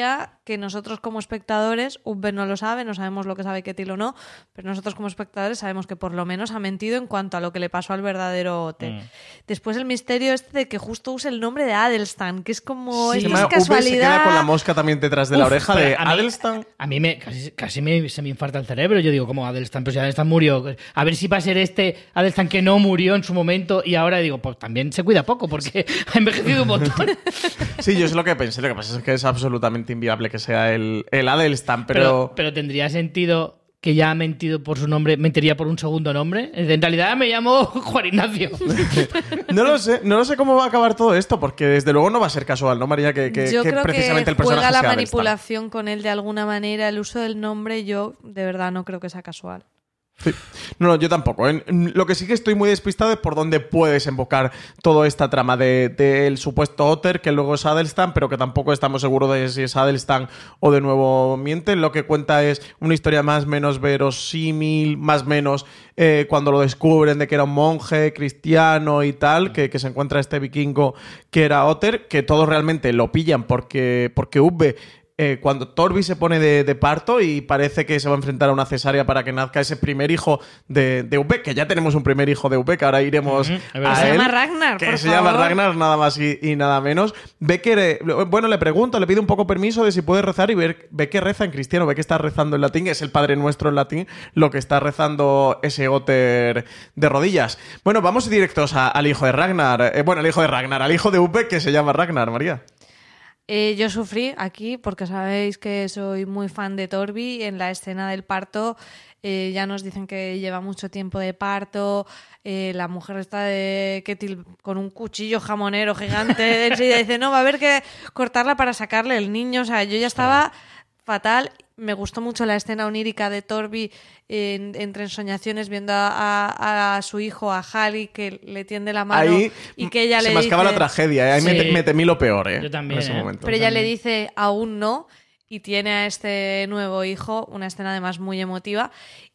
que nosotros como espectadores, Ubbe no lo sabe, no sabemos lo que sabe Ketil o no, pero nosotros como espectadores sabemos que por lo menos ha mentido en cuanto a lo que le pasó al verdadero Otter. Mm. Después el misterio este de que justo use el nombre de Adelstan, que es como... Sí. Esto es casualidad. Ubbe se queda con la mosca también detrás de Uf, la oreja de a mí, Adelstan. A mí me, casi, casi me, se me infarta el cerebro. Yo digo, ¿cómo Adelstan? Pero si Adelstan murió. A ver si va a ser este Adelstan que no murió en su momento y ahora digo, pues también se cuida poco porque ha envejecido un montón. Sí, yo es lo que pensé. Lo que pasa es que es absolutamente inviable que sea el, el Adelstan, pero... pero... Pero tendría sentido que ya ha mentido por su nombre, mentiría por un segundo nombre. En realidad me llamo Juan Ignacio. No lo sé, no lo sé cómo va a acabar todo esto, porque desde luego no va a ser casual, ¿no, María? Que, que, yo que creo precisamente que el personaje juega la sea manipulación Adelstan. con él de alguna manera, el uso del nombre, yo de verdad no creo que sea casual. Sí. No, no, yo tampoco. ¿eh? Lo que sí que estoy muy despistado es por dónde puede desembocar toda esta trama del de, de supuesto Otter, que luego es Adelstan, pero que tampoco estamos seguros de si es Adelstan o de nuevo miente. Lo que cuenta es una historia más o menos verosímil, más o menos eh, cuando lo descubren de que era un monje cristiano y tal, que, que se encuentra este vikingo que era Otter, que todos realmente lo pillan porque, porque Ubbe... Eh, cuando Torvi se pone de, de parto y parece que se va a enfrentar a una cesárea para que nazca ese primer hijo de, de Ubbe, que ya tenemos un primer hijo de Ubbe, que ahora iremos uh-huh, a se él. llama Ragnar, que por se favor. llama Ragnar, nada más y, y nada menos. Ve que, bueno, le pregunta, le pide un poco permiso de si puede rezar y ve, ve que reza en cristiano, ve que está rezando en latín, es el Padre Nuestro en latín, lo que está rezando ese Otter de rodillas. Bueno, vamos directos a, al hijo de Ragnar, eh, bueno, al hijo de Ragnar, al hijo de Ubbe que se llama Ragnar, María. Eh, yo sufrí aquí porque sabéis que soy muy fan de Torvi. En la escena del parto eh, ya nos dicen que lleva mucho tiempo de parto. Eh, la mujer está de Ketil con un cuchillo jamonero gigante. Enseguida dice, no, va a haber que cortarla para sacarle el niño. O sea, yo ya estaba fatal. Me gustó mucho la escena onírica de Torvi en, entre ensoñaciones viendo a, a, a su hijo, a Hali, que le tiende la mano ahí y que ella se le mascaba dice... la tragedia, ¿eh? Ahí Sí. me, me temí lo peor, ¿eh? Yo también, en ese ¿eh? momento. Pero ella le dice aún no y tiene a este nuevo hijo, una escena además muy emotiva.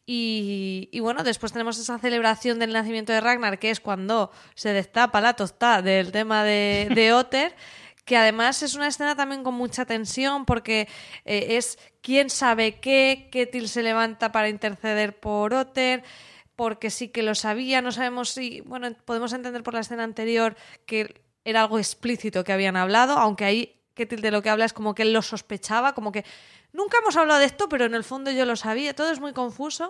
Y, y bueno, después tenemos esa celebración del nacimiento de Ragnar, que es cuando se destapa la tostada del tema de, de Otter, que además es una escena también con mucha tensión porque eh, es quién sabe qué, Ketil se levanta para interceder por Otter, porque sí que lo sabía, no sabemos si, bueno, podemos entender por la escena anterior que era algo explícito que habían hablado, aunque ahí Ketil de lo que habla es como que él lo sospechaba, como que nunca hemos hablado de esto, pero en el fondo yo lo sabía, todo es muy confuso.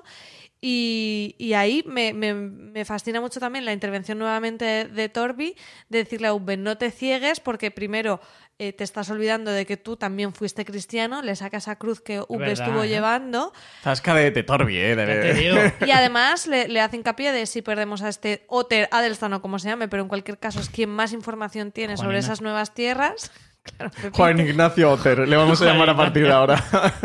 Y, y ahí me, me, me fascina mucho también la intervención nuevamente de, de Torvi, de decirle a Ubbe, no te ciegues porque primero eh, te estás olvidando de que tú también fuiste cristiano, le saca esa cruz que Ubbe verdad, estuvo ¿eh? llevando. Zasca de, de Torvi, ¿eh? De, Ya te digo. Y además le, le hace hincapié de si perdemos a este Otter Adelstan o como se llame, pero en cualquier caso es quien más información tiene Juan sobre Ignacio. esas nuevas tierras. Claro, Pepito. Juan Ignacio Otter, le vamos a Juan llamar a partir de ahora.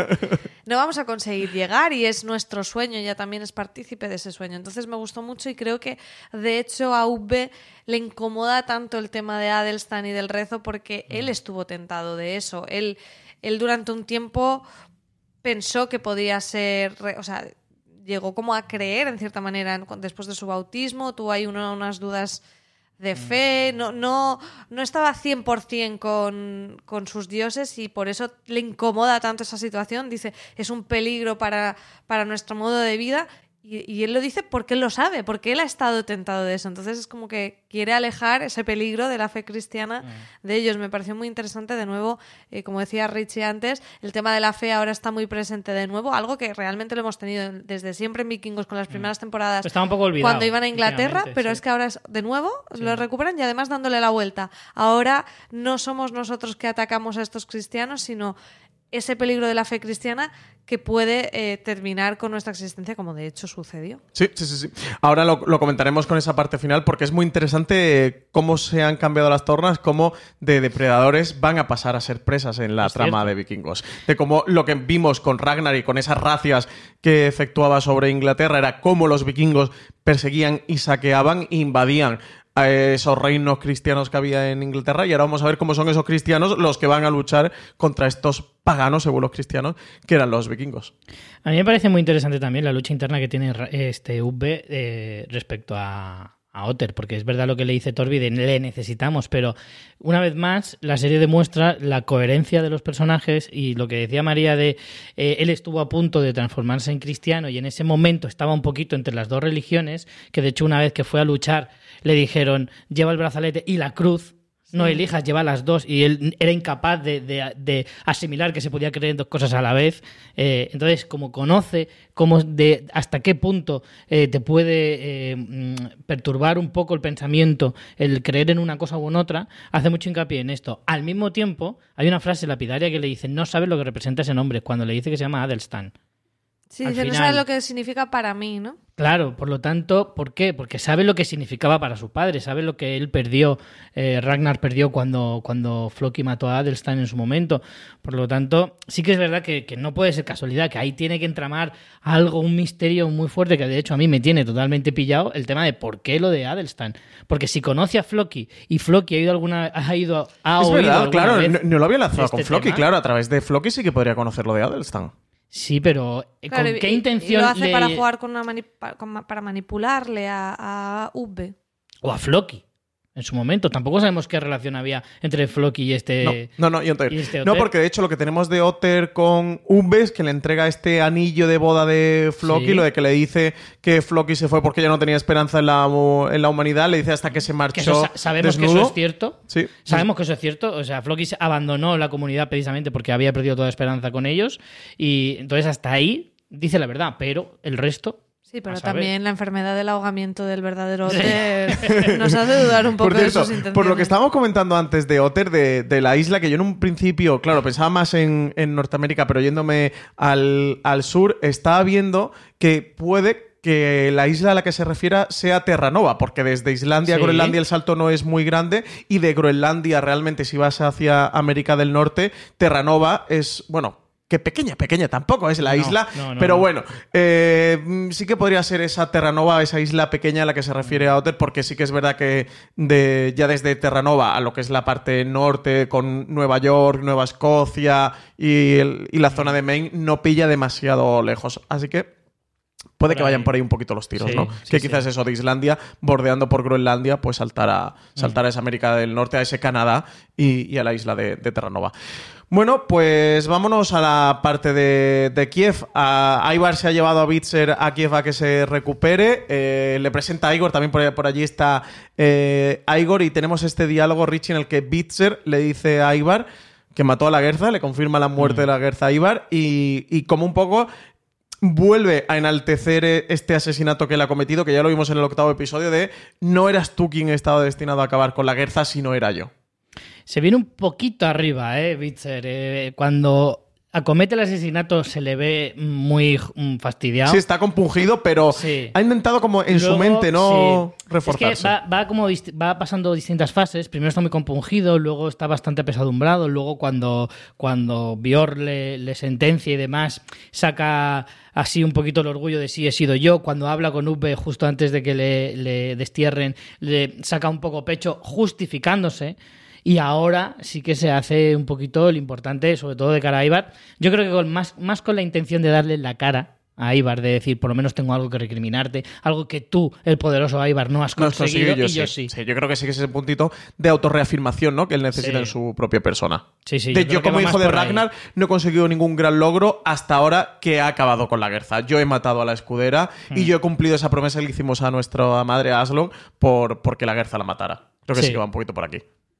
No vamos a conseguir llegar y es nuestro sueño, ella también es partícipe de ese sueño. Entonces me gustó mucho y creo que de hecho a Ubbe le incomoda tanto el tema de Adelstan y del rezo porque él estuvo tentado de eso. Él, él durante un tiempo pensó que podía ser, o sea, llegó como a creer en cierta manera después de su bautismo, tuvo ahí uno, unas dudas de fe, no, no, no estaba cien por ciento con, con sus dioses y por eso le incomoda tanto esa situación. Dice, es un peligro para, para nuestro modo de vida y, y él lo dice porque él lo sabe, porque él ha estado tentado de eso. Entonces es como que quiere alejar ese peligro de la fe cristiana mm. de ellos. Me pareció muy interesante, de nuevo, eh, como decía Richie antes, el tema de la fe ahora está muy presente de nuevo, algo que realmente lo hemos tenido desde siempre en Vikingos con las primeras mm. temporadas. Está un poco olvidado. Cuando iban a Inglaterra, pero sí. es que ahora es de nuevo, Sí. lo recuperan y además dándole la vuelta. Ahora no somos nosotros que atacamos a estos cristianos, sino ese peligro de la fe cristiana que puede eh, terminar con nuestra existencia, como de hecho sucedió. Sí, sí, sí. sí. Ahora lo, lo comentaremos con esa parte final porque es muy interesante cómo se han cambiado las tornas, cómo de depredadores van a pasar a ser presas en la Es trama cierto. de Vikingos. De cómo lo que vimos con Ragnar y con esas racias que efectuaba sobre Inglaterra era cómo los vikingos perseguían y saqueaban e invadían a esos reinos cristianos que había en Inglaterra y ahora vamos a ver cómo son esos cristianos los que van a luchar contra estos paganos, según los cristianos, que eran los vikingos. A mí me parece muy interesante también la lucha interna que tiene este Ubbe eh, respecto a, a Otter, porque es verdad lo que le dice Torvi de le necesitamos, pero una vez más la serie demuestra la coherencia de los personajes y lo que decía María de eh, él estuvo a punto de transformarse en cristiano y en ese momento estaba un poquito entre las dos religiones, que de hecho una vez que fue a luchar le dijeron lleva el brazalete y la cruz, no elijas, lleva las dos, y él era incapaz de, de, de asimilar que se podía creer en dos cosas a la vez. Eh, entonces, como conoce cómo de hasta qué punto eh, te puede eh, perturbar un poco el pensamiento, el creer en una cosa u en otra, hace mucho hincapié en esto. Al mismo tiempo, hay una frase lapidaria que le dice, no sabes lo que representa ese nombre, cuando le dice que se llama Adelstan. Sí, Al dice, no final- sabe lo que significa para mí, ¿no? Claro, por lo tanto, ¿por qué? Porque sabe lo que significaba para su padre, sabe lo que él perdió, eh, Ragnar perdió cuando, cuando Floki mató a Adelstan en su momento. Por lo tanto, sí que es verdad que, que no puede ser casualidad, que ahí tiene que entramar algo, un misterio muy fuerte, que de hecho a mí me tiene totalmente pillado el tema de por qué lo de Adelstan. Porque si conoce a Floki y Floki ha ido alguna, ha ido, ha Es oído verdad, alguna claro, vez no, no lo había lanzado este con Floki, tema. claro, a través de Floki sí que podría conocer lo de Adelstan. Sí, pero eh, ¿con Claro, y- qué y- intención Y lo hace le- para jugar con una mani- pa- con ma- para manipularle a, a Ubbe. o a Floki en su momento? Tampoco sabemos qué relación había entre Floki y este... No, no, no, y Otter. y este No, Otter. porque de hecho lo que tenemos de Otter con Umbes, que le entrega este anillo de boda de Floki, Sí. lo de que le dice que Floki se fue porque ya no tenía esperanza en la, en la humanidad, le dice hasta que se marchó Que eso sa- sabemos que desnudo. eso es cierto. Sí. Sabemos que eso es cierto. O sea, Floki se abandonó la comunidad precisamente porque había perdido toda esperanza con ellos. Y entonces hasta ahí dice la verdad, pero el resto... Sí, pero a saber. también la enfermedad del ahogamiento del verdadero Otter nos hace dudar un poco Por cierto, de sus intenciones. por lo que estábamos comentando antes de Otter, de, de la isla, que yo en un principio, claro, pensaba más en, en Norteamérica, pero yéndome al, al sur, estaba viendo que puede que la isla a la que se refiera sea Terranova, porque desde Islandia a Sí. Groenlandia el salto no es muy grande, y de Groenlandia realmente, si vas hacia América del Norte, Terranova es, bueno, que pequeña, pequeña tampoco es la No, isla, no, no, pero no. bueno, eh, mm, sí que podría ser esa Terranova, esa isla pequeña a la que se refiere a Otter, porque sí que es verdad que de, ya desde Terranova a lo que es la parte norte, con Nueva York, Nueva Escocia y, el- y la zona de Maine, no pilla demasiado lejos. Así que puede Por que vayan ahí. por ahí un poquito los tiros, Sí, ¿no? sí, que sí. quizás eso de Islandia, bordeando por Groenlandia, pues saltar a, saltar a esa América del Norte, a ese Canadá y, y a la isla de, de Terranova. Bueno, pues vámonos a la parte de, de Kiev. A Ivar se ha llevado a Bitzer a Kiev a que se recupere. Eh, le presenta a Igor, también por, por allí está eh, Igor, y tenemos este diálogo, Richie, en el que Bitzer le dice a Ivar que mató a la Gerza, le confirma la muerte de la Gerza a Ivar, y, y como un poco vuelve a enaltecer este asesinato que él ha cometido, que ya lo vimos en el octavo episodio, de no eras tú quien estaba destinado a acabar con la Gerza, sino era yo. Se viene un poquito arriba, ¿eh, Bitzer? Eh, cuando acomete el asesinato se le ve muy mm, fastidiado. Sí, está compungido, pero Sí. ha intentado como en su Luego, mente no sí. reforzarse. Es que va, va como dist- va pasando distintas fases. Primero está muy compungido, luego está bastante apesadumbrado, luego cuando, cuando Björn le, le sentencia y demás, saca así un poquito el orgullo de sí he sido yo. Cuando habla con Ubbe justo antes de que le, le destierren, le saca un poco pecho justificándose. Y ahora sí que se hace un poquito lo importante, sobre todo de cara a Ivar. Yo creo que con más, más con la intención de darle la cara a Ivar, de decir, por lo menos tengo algo que recriminarte, algo que tú, el poderoso Ivar, no has No has conseguido, conseguido, y yo sí. sí. Yo creo que sí que es ese puntito de autorreafirmación, ¿no? Que él necesita Sí. en su propia persona. Sí, sí, De yo creo yo, que como va hijo más de por ahí. Ragnar, no he conseguido ningún gran logro hasta ahora que ha acabado con la Gerza. Yo he matado a la escudera Hmm. y yo he cumplido esa promesa que le hicimos a nuestra madre Aslong por porque la Gerza la matara. Creo que sí, Sí. que va un poquito por aquí.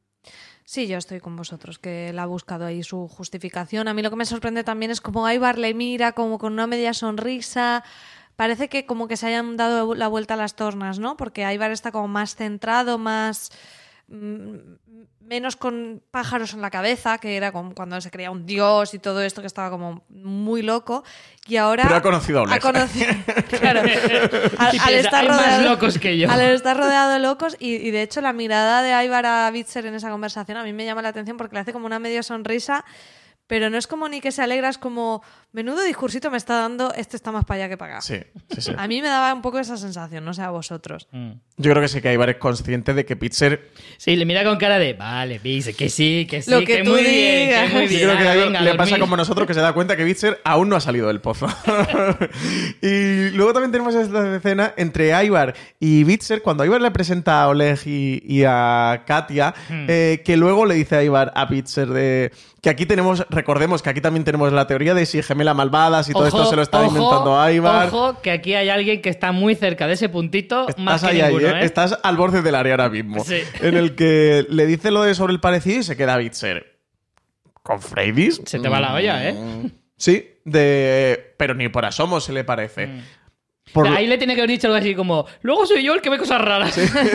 Sí, yo estoy con vosotros, que él ha buscado ahí su justificación. A mí lo que me sorprende también es como Ivar le mira como con una media sonrisa. Parece que como que se hayan dado la vuelta a las tornas, ¿no? Porque Ivar está como más centrado, más... mm, menos con pájaros en la cabeza, que era como cuando él se creía un dios y todo esto, que estaba como muy loco. Y ahora... Pero ha conocido a Oleg. Ha conocido... Claro. Al, Y al piensa, estar "Hay más rodeado, locos que yo". Al estar rodeado de locos. Y, y de hecho la mirada de Ivar a Bitzer en esa conversación a mí me llama la atención porque le hace como una medio sonrisa, pero no es como ni que se alegra, es como menudo discursito me está dando, este está más para allá que para acá. Sí, sí, sí. A mí me daba un poco esa sensación, no sé a vosotros. Mm. Yo creo que sí que Ivar es consciente de que Pitzer... Sí, le mira con cara de, vale, Pitzer, que sí, que sí, Lo que que tú muy bien, digas. que muy Yo bien. creo que a Ah, Ivar venga, le a pasa dormir. como nosotros, que se da cuenta que Pitzer aún no ha salido del pozo. Y luego también tenemos esta escena entre Ivar y Pitzer, cuando Ivar le presenta a Oleg y, y a Katia, Hmm. eh, que luego le dice a Ivar a Pitzer de... Que aquí tenemos, recordemos que aquí también tenemos la teoría de si gemela malvadas y todo esto se lo está ojo, inventando a Ivar. Ojo, que aquí hay alguien que está muy cerca de ese puntito, más Estás que ahí, ninguno, ahí, ¿eh? ¿eh? Estás al borde del área ahora mismo. Sí. En el que le dice lo de sobre el parecido y se queda Pitzer. ¿Con Freydis? Se te va la olla, ¿eh? Mm, Sí, de... pero ni por asomo se le parece. Mm. Por- Ahí le tiene que haber dicho algo así como, luego soy yo el que ve cosas raras.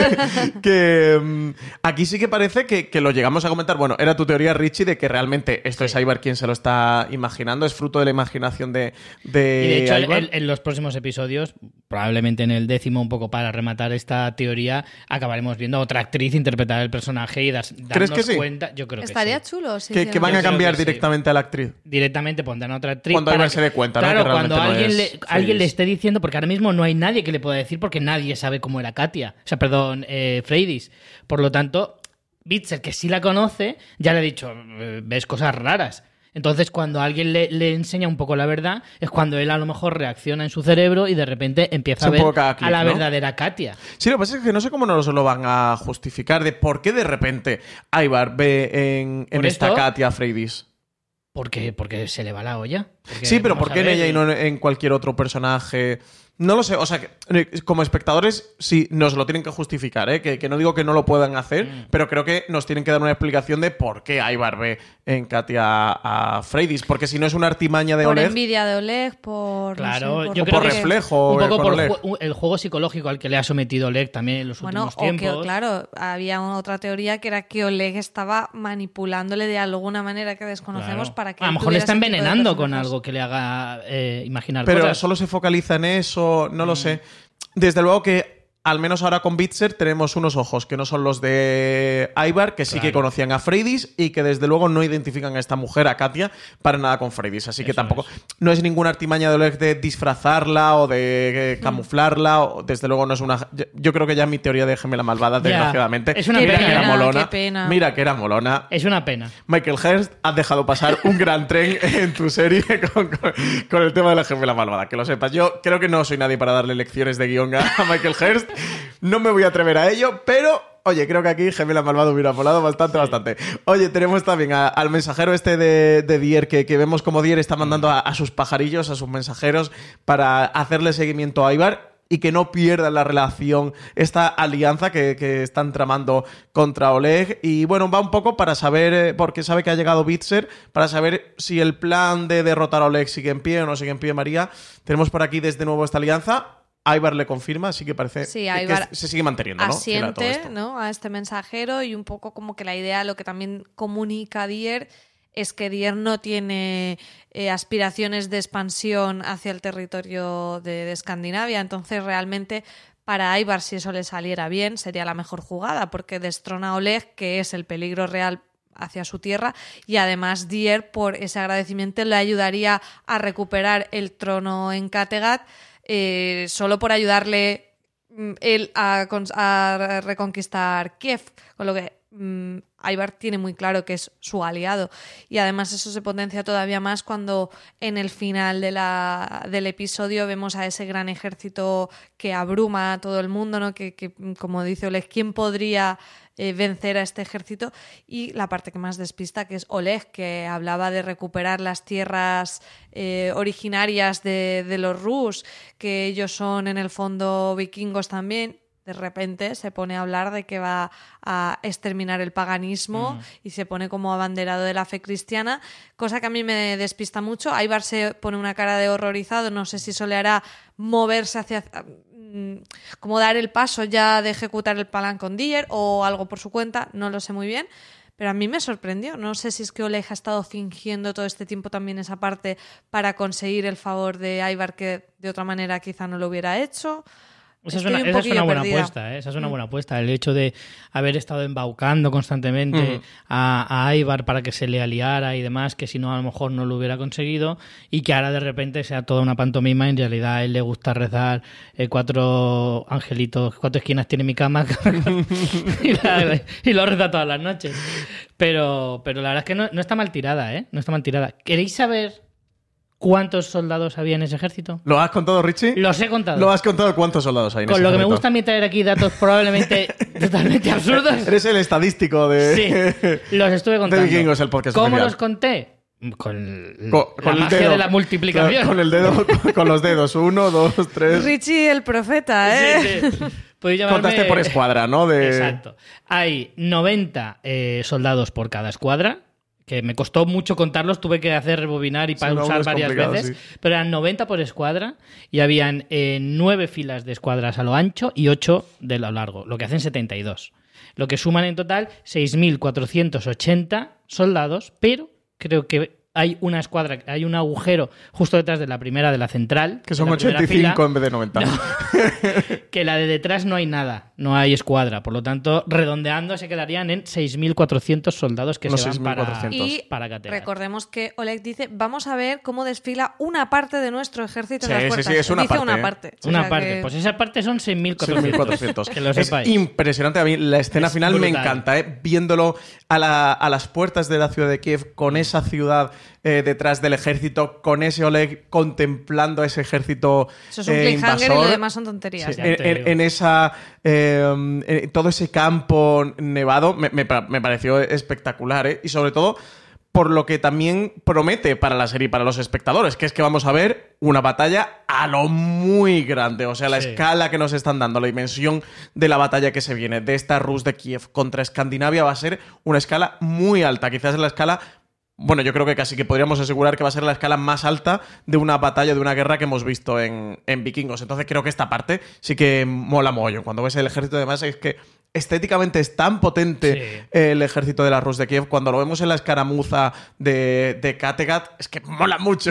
que mm, aquí sí que parece que, que lo llegamos a comentar. Bueno, era tu teoría, Richie, de que realmente esto es Ivar quien se lo está imaginando, es fruto de la imaginación de, de, Y de hecho, Ivar. en, en los próximos episodios, probablemente en el décimo, un poco para rematar esta teoría, acabaremos viendo a otra actriz interpretar el personaje y das, darnos ¿Crees que sí? cuenta. Yo creo Estaría que sí. chulo. Sí, que, sí, que van Yo a creo cambiar que sí. directamente a la actriz. Directamente pondrán a otra actriz. Cuando para Ivar que- se dé cuenta, ¿no? Claro, Que cuando realmente no alguien, es le, alguien le Freydis. esté diciendo, porque ahora mismo no hay nadie que le pueda decir porque nadie sabe cómo era Katia. O sea, perdón, eh, Freydis. Por lo tanto, Pitzer, que sí la conoce, ya le ha dicho, eh, ves cosas raras. Entonces, cuando alguien le, le enseña un poco la verdad, es cuando él a lo mejor reacciona en su cerebro y de repente empieza Sí, a un ver poco cada clic, a la ¿no? verdadera Katia. Sí, lo que pasa es que no sé cómo nos lo van a justificar de por qué de repente Ivar ve en, en Por esta esto- Katia a Freydis. Porque, porque se le va la olla. Porque, Sí, pero vamos ¿por a qué en ver, ella y no en cualquier otro personaje? No lo sé, o sea, que, eh, como espectadores sí nos lo tienen que justificar, ¿eh? que, que no digo que no lo puedan hacer, Mm. pero creo que nos tienen que dar una explicación de por qué Ivar ve en Katia a, a Freydis, porque si no es una artimaña de por Oleg... envidia de Oleg, por. Claro, no sé, yo o creo por que reflejo un poco con por Oleg. ju- el juego psicológico al que le ha sometido Oleg también en los Bueno, últimos o tiempos. que, claro, había otra teoría que era que Oleg estaba manipulándole de alguna manera que desconocemos Claro. para que. a lo él mejor le tuviera está ese tipo de envenenando con personajes. algo que le haga eh, imaginar Pero cosas. solo se focaliza en eso, no lo Mm. sé. Desde luego que, al menos ahora con Pitzer, tenemos unos ojos que no son los de Ivar, que sí que Claro. conocían a Freydis y que desde luego no identifican a esta mujer, a Katia, para nada con Freydis. Así que Eso tampoco... es. No es ninguna artimaña de Oleg de disfrazarla o de eh, camuflarla. O, desde luego no es una... Yo, yo creo que ya mi teoría de gemela malvada, Ya. desgraciadamente... Es una mira pena, que era ¿eh? molona. Qué pena. Mira que era molona. Es una pena. Michael Hearst, has dejado pasar un gran tren en tu serie con, con- con el tema de la gemela malvada, que lo sepas. Yo creo que no soy nadie para darle lecciones de guión a a Michael Hearst. No me voy a atrever a ello, pero... Oye, creo que aquí Gemela Malvado hubiera molado bastante, bastante. Oye, tenemos también a- al mensajero este de, de Dier, que, que vemos como Dier está mandando a, a sus pajarillos, a sus mensajeros, para hacerle seguimiento a Ivar y que no pierdan la relación, esta alianza que, que están tramando contra Oleg. Y bueno, va un poco para saber, eh, porque sabe que ha llegado Pitzer, para saber si el plan de derrotar a Oleg sigue en pie o no sigue en pie, María. Tenemos por aquí desde nuevo esta alianza. Ivar le confirma, así que parece Sí, que- Ivar que se sigue manteniendo, ¿no? Fiel a todo asiente, esto. ¿no? A este mensajero y un poco como que la idea, lo que también comunica Dier, es que Dier no tiene eh, aspiraciones de expansión hacia el territorio de, de Escandinavia, entonces realmente para Ivar, si eso le saliera bien, sería la mejor jugada, porque destrona a Oleg, que es el peligro real hacia su tierra, y además Dier, por ese agradecimiento, le ayudaría a recuperar el trono en Kattegat, eh, solo por ayudarle mm, él a, cons- a reconquistar Kiev, con lo que mm, Ivar tiene muy claro que es su aliado, y además eso se potencia todavía más cuando en el final de la, del episodio vemos a ese gran ejército que abruma a todo el mundo, ¿no? que, que como dice Oleg, ¿quién podría eh, vencer a este ejército? Y la parte que más despista, que es Oleg, que hablaba de recuperar las tierras eh, originarias de, de los Rus, que ellos son en el fondo vikingos también. De repente se pone a hablar de que va a exterminar el paganismo Mm. y se pone como abanderado de la fe cristiana, cosa que a mí me despista mucho. Ivar se pone una cara de horrorizado, no sé si eso le hará moverse hacia... mm, como dar el paso ya de ejecutar el plan con Dier o algo por su cuenta, no lo sé muy bien. Pero a mí me sorprendió. No sé si es que Oleg ha estado fingiendo todo este tiempo también esa parte para conseguir el favor de Ivar, que de otra manera quizá no lo hubiera hecho. Esa es, Estoy una, un esa es una buena perdida. apuesta, ¿eh? Esa es una Mm. buena apuesta. El hecho de haber estado embaucando constantemente Mm. a, a Ivar para que se le aliara y demás, que si no a lo mejor no lo hubiera conseguido, y que ahora de repente sea toda una pantomima. En realidad a él le gusta rezar eh, cuatro angelitos, cuatro esquinas tiene mi cama y, la- y lo reza todas las noches. Pero, pero la verdad es que no, no está mal tirada, ¿eh? No está mal tirada. ¿Queréis saber cuántos soldados había en ese ejército? ¿Lo has contado, Richie? Los he contado. ¿Lo has contado cuántos soldados hay en Con ese lo que me ejército? gusta a mí traer aquí datos probablemente totalmente absurdos. Eres el estadístico de... Sí, los estuve contando. de Vikingos, el podcast ¿Cómo oficial. los conté? Con, Con, la con el magia dedo. de la multiplicación. Claro, con el dedo, con, con los dedos. Uno, dos, tres. Richie el profeta, ¿eh? Sí, sí. Podéis llamarme- Contaste por escuadra, ¿no? De... Exacto. Hay noventa eh, soldados por cada escuadra, que me costó mucho contarlos, tuve que hacer rebobinar y Sí, no, pausar es varias complicado, veces, sí. pero eran noventa por escuadra y habían eh, nueve filas de escuadras a lo ancho y ocho de lo largo, lo que hacen setenta y dos. Lo que suman en total seis mil cuatrocientos ochenta soldados, pero creo que hay una escuadra, hay un agujero justo detrás de la primera de la central. Que de son la primera ochenta y cinco fila, en vez de noventa. que la de detrás no hay nada, no hay escuadra. Por lo tanto, redondeando, se quedarían en seis mil cuatrocientos soldados que Unos se van para, seis mil cuatrocientos. Y para Cateras. recordemos que Oleg dice, vamos a ver cómo desfila una parte de nuestro ejército Sí, en las sí, puertas. sí, es una dice parte, una ¿eh? parte. O Una sea parte. que- Pues esa parte son seis mil seis mil cuatrocientos. cuatrocientos. Que lo Es sepáis. impresionante. A mí la escena Es final me brutal. encanta, ¿eh? Viéndolo a, la- a las puertas de la ciudad de Kiev, con esa ciudad eh, detrás del ejército, con ese Oleg contemplando a ese ejército Eso es un eh, cliffhanger y invasor. lo demás son tonterías. Sí, Ya en, te en- digo. en esa eh, en todo ese campo nevado me, me pa- me pareció espectacular, ¿eh? Y sobre todo por lo que también promete para la serie y para los espectadores, que es que vamos a ver una batalla a lo muy grande. O sea, la Sí. escala que nos están dando, la dimensión de la batalla que se viene de esta Rus de Kiev contra Escandinavia va a ser una escala muy alta. Quizás la escala... Bueno, yo creo que casi que podríamos asegurar que va a ser la escala más alta de una batalla, de una guerra que hemos visto en, en Vikingos. Entonces creo que esta parte sí que mola mogollón. Cuando ves el ejército, además, es que estéticamente es tan potente Sí. el ejército de la Rus de Kiev. Cuando lo vemos en la escaramuza de, de Kattegat, es que mola mucho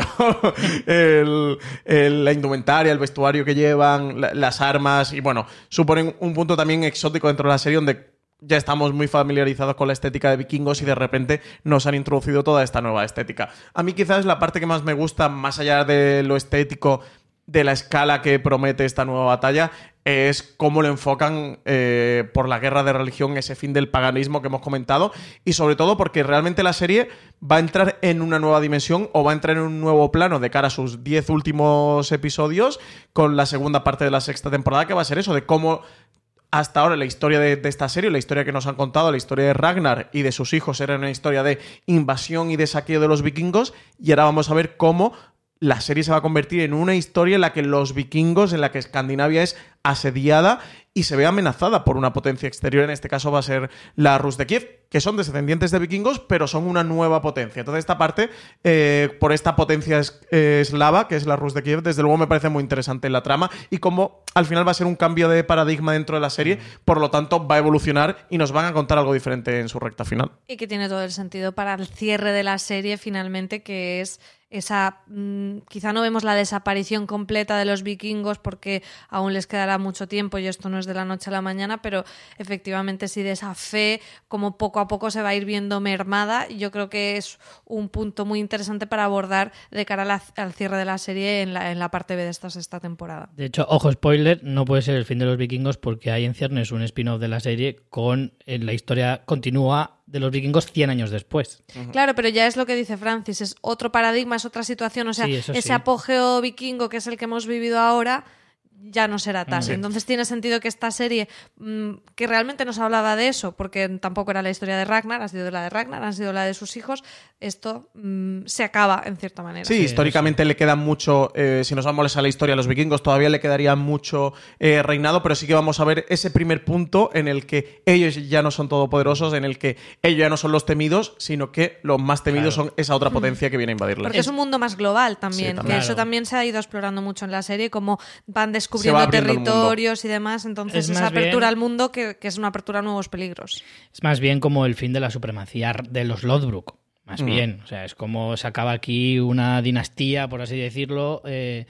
el, el- la indumentaria, el vestuario que llevan, la- las armas. Y bueno, suponen un punto también exótico dentro de la serie donde ya estamos muy familiarizados con la estética de Vikingos y de repente nos han introducido toda esta nueva estética. A mí quizás la parte que más me gusta, más allá de lo estético, de la escala que promete esta nueva batalla, es cómo lo enfocan eh, por la guerra de religión, ese fin del paganismo que hemos comentado, y sobre todo porque realmente la serie va a entrar en una nueva dimensión o va a entrar en un nuevo plano de cara a sus diez últimos episodios con la segunda parte de la sexta temporada, que va a ser eso, de cómo hasta ahora la historia de, de esta serie, la historia que nos han contado, la historia de Ragnar y de sus hijos era una historia de invasión y de saqueo de los vikingos, y ahora vamos a ver cómo la serie se va a convertir en una historia en la que los vikingos, en la que Escandinavia es asediada y se ve amenazada por una potencia exterior. En este caso va a ser la Rus de Kiev, que son descendientes de vikingos, pero son una nueva potencia. Entonces esta parte, eh, por esta potencia es- eh, eslava, que es la Rus de Kiev, desde luego me parece muy interesante la trama y cómo al final va a ser un cambio de paradigma dentro de la serie, por lo tanto va a evolucionar y nos van a contar algo diferente en su recta final. Y que tiene todo el sentido para el cierre de la serie finalmente, que es esa... mmm, quizá no vemos la desaparición completa de los vikingos porque aún les quedará mucho tiempo y esto no es de la noche a la mañana, pero efectivamente sí de esa fe, como poco a poco se va a ir viendo mermada, y yo creo que es un punto muy interesante para abordar de cara a la- al cierre de la serie en la, en la parte B de esta sexta temporada. De hecho, ojo, spoiler, no puede ser el fin de los vikingos porque hay en ciernes un spin-off de la serie con eh, la historia continúa de los vikingos cien años después. Claro, pero ya es lo que dice Francis, es otro paradigma, es otra situación, o sea, Sí, eso ese sí. apogeo vikingo que es el que hemos vivido ahora ya no será tal. Sí. Entonces tiene sentido que esta serie, mmm, que realmente nos hablaba de eso, porque tampoco era la historia de Ragnar, ha sido la de Ragnar, ha sido la de sus hijos, esto mmm, se acaba en cierta manera. Sí, históricamente le queda mucho, eh, si nos vamos a la historia de los vikingos, todavía le quedaría mucho eh, reinado, pero sí que vamos a ver ese primer punto en el que ellos ya no son todopoderosos, en el que ellos ya no son los temidos, sino que los más temidos Claro. son esa otra potencia que viene a invadirles. Porque es un mundo más global también, Sí, que también. eso Claro. también se ha ido explorando mucho en la serie, cómo van Se va descubriendo abriendo el mundo. territorios y demás, entonces Es esa más apertura bien- al mundo que, que es una apertura a nuevos peligros. Es más bien como el fin de la supremacía de los Lothbrok. Más Mm. bien, o sea, es como se acaba aquí una dinastía, por así decirlo, eh,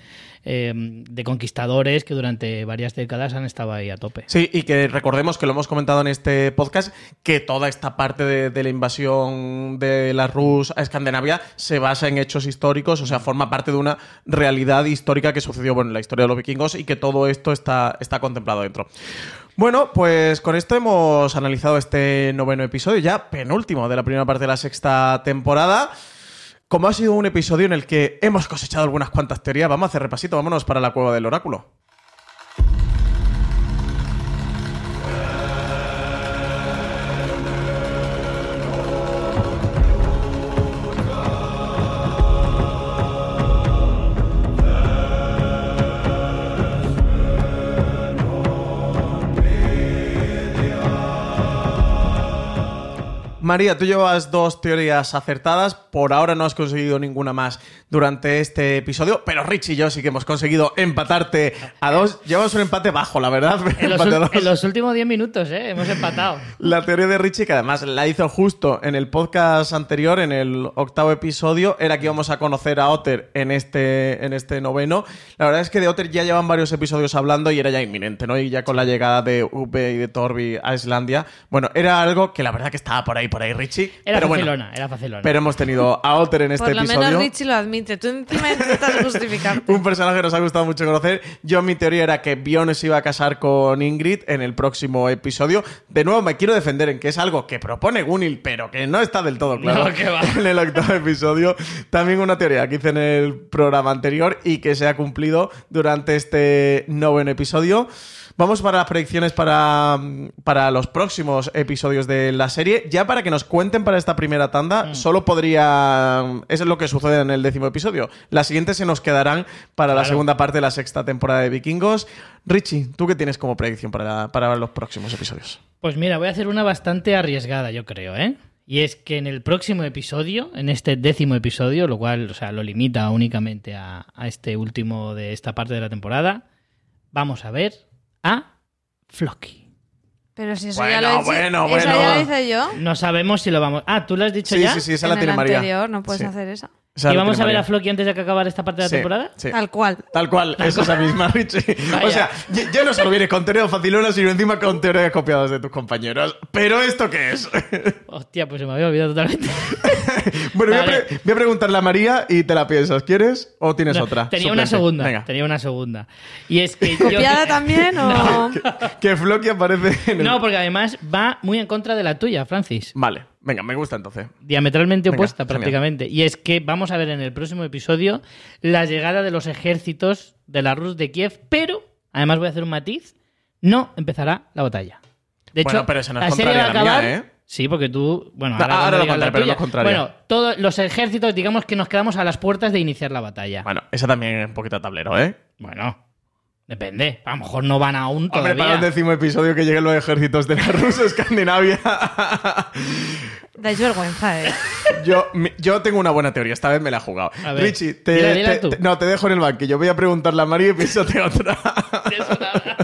eh, de conquistadores que durante varias décadas han estado ahí a tope. Sí, y que recordemos que lo hemos comentado en este podcast, que toda esta parte de, de la invasión de la Rus a Escandinavia se basa en hechos históricos, o sea, forma parte de una realidad histórica que sucedió, bueno, en la historia de los vikingos y que todo esto está, está contemplado dentro. Bueno, pues con esto hemos analizado este noveno episodio, ya penúltimo de la primera parte de la sexta temporada. Como ha sido un episodio en el que hemos cosechado algunas cuantas teorías, vamos a hacer repasito, vámonos para la cueva del oráculo. María, tú llevas dos teorías acertadas. Por ahora no has conseguido ninguna más durante este episodio, pero Rich y yo sí que hemos conseguido empatarte a dos. Llevamos un empate bajo, la verdad. En los, en los últimos diez minutos, ¿eh? Hemos empatado. La teoría de Richie, que además la hizo justo en el podcast anterior, en el octavo episodio, era que íbamos a conocer a Otter en este, en este noveno. La verdad es que de Otter ya llevan varios episodios hablando y era ya inminente, ¿no? Y ya con la llegada de Upe y de Torvi a Islandia, bueno, era algo que la verdad que estaba por ahí, por ahí, Richie. Era pero facilona, bueno, era facilona. Pero hemos tenido a Otter en este Por lo episodio. menos Richie lo admite. Tú encima intentas justificarte. Un personaje que nos ha gustado mucho conocer. Yo, mi teoría era que Bjorn se iba a casar con Ingrid en el próximo episodio. De nuevo, me quiero defender en que es algo que propone Gunhild, pero que no está del todo claro. No, que va. En el octavo episodio. También una teoría que hice en el programa anterior y que se ha cumplido durante este noveno episodio. Vamos para las predicciones para, para los próximos episodios de la serie. Ya para que nos cuenten para esta primera tanda, mm. solo podría... Eso es lo que sucede en el décimo episodio. Las siguientes se nos quedarán para claro. la segunda parte de la sexta temporada de Vikingos. Richie, ¿tú qué tienes como predicción para, para los próximos episodios? Pues mira, voy a hacer una bastante arriesgada, yo creo, ¿eh? Y es que en el próximo episodio, en este décimo episodio, lo cual, o sea, lo limita únicamente a, a este último de esta parte de la temporada, vamos a ver a Floki. Pero si eso bueno, ya lo he dicho, bueno, eso bueno. ya lo hice yo. No sabemos si lo vamos... Ah, ¿tú lo has dicho sí, ya? Sí, sí, esa en la tiene el María. anterior no puedes sí. hacer esa. Esa ¿Y vamos a ver María. a Floki antes de que acabar esta parte de la sí, temporada? Sí. Tal cual. Tal cual, es esa misma, Richie. Vaya. O sea, ya, ya no solo vienes con teorías facilonas, sino encima con teorías copiadas de tus compañeros. ¿Pero esto qué es? Hostia, pues se me había olvidado totalmente. Bueno, vale. voy, a pre- voy a preguntarle a María y te la piensas. ¿Quieres o tienes No, otra? Tenía Suplente. una segunda. Venga. Tenía una segunda. Y es que yo... ¿Copiada también o...? Que Floki aparece en el... No, porque además va muy en contra de la tuya, Francis. Vale, venga, me gusta entonces. Diametralmente Venga, opuesta, genial. prácticamente. Y es que vamos a ver en el próximo episodio la llegada de los ejércitos de la Rus de Kiev, pero, además voy a hacer un matiz, no empezará la batalla. De hecho, Bueno, pero esa no es la serie va a contraria a la acabar... mía, ¿eh? Sí, porque tú... Bueno, No, ahora, ahora cuando lo digas la contaré, pero tuya- no es contraria. Bueno, todos los ejércitos, digamos que nos quedamos a las puertas de iniciar la batalla. Bueno, esa también es un poquito a tablero, ¿eh? Bueno, depende. A lo mejor no van aún todavía. Hombre, para el décimo episodio que lleguen los ejércitos de la Rusia Escandinavia. Dais vergüenza, ¿eh? Yo, mi- yo tengo una buena teoría, esta vez me la he jugado. A ver, Richie, te, dila, dila te- tú. te- no, te dejo en el banquillo. Voy a preguntarle a María y piénsate otra. Eso nada.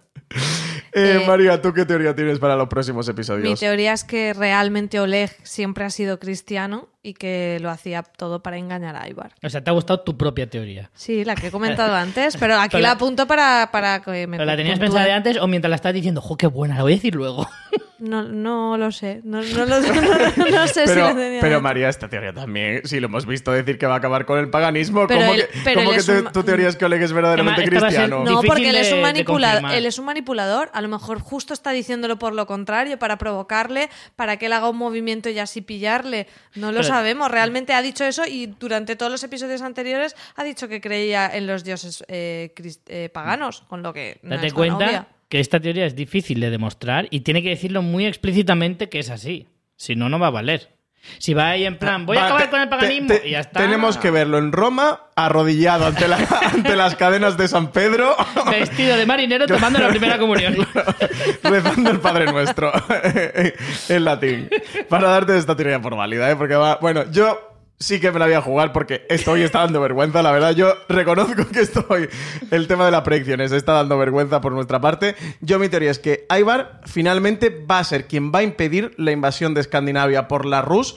Eh, Eh, María, ¿tú qué teoría tienes para los próximos Mi episodios? teoría es que realmente Oleg siempre ha sido cristiano y que lo hacía todo para engañar a Ivar. O sea, te ha gustado tu propia teoría. Sí, la que he comentado antes, pero aquí Pero la la- apunto para, para que me ¿Pero la tenías puntúe. pensada de antes o mientras la estás diciendo, jo, qué buena, la voy a decir luego? No, no lo sé. No, no, lo- no, no- no sé si Pero, lo tenía pero antes. María, esta teoría también, si lo hemos visto decir que va a acabar con el paganismo, Pero ¿cómo él- que, pero cómo él que es te- un- tu teoría es que Oleg es verdaderamente Esta va a ser- cristiano? No, Difícil porque él es, de- un de manipulador, confirmar. él es un manipulador. A lo mejor justo está diciéndolo por lo contrario, para provocarle, para que él haga un movimiento y así pillarle. No lo Pero- sabemos. Realmente ha dicho eso y durante todos los episodios anteriores ha dicho que creía en los dioses eh, crist- eh, paganos, con lo que no Date es tan cuenta obvia. que esta teoría es difícil de demostrar y tiene que decirlo muy explícitamente que es así. Si no, no va a valer. Si va ahí en plan, voy a Va, acabar te- con el paganismo te- te- y ya está. Tenemos que verlo en Roma, arrodillado ante, la- ante las cadenas de San Pedro, Vestido de marinero tomando la primera comunión. rezando el Padre Nuestro en latín. Para darte esta teoría por válida, ¿eh? Porque va... Bueno, yo sí que me la voy a jugar porque esto hoy está dando vergüenza, la verdad. Yo reconozco que esto hoy, el tema de las predicciones, está dando vergüenza por nuestra parte. Yo mi teoría es que Ivar finalmente va a ser quien va a impedir la invasión de Escandinavia por la Rus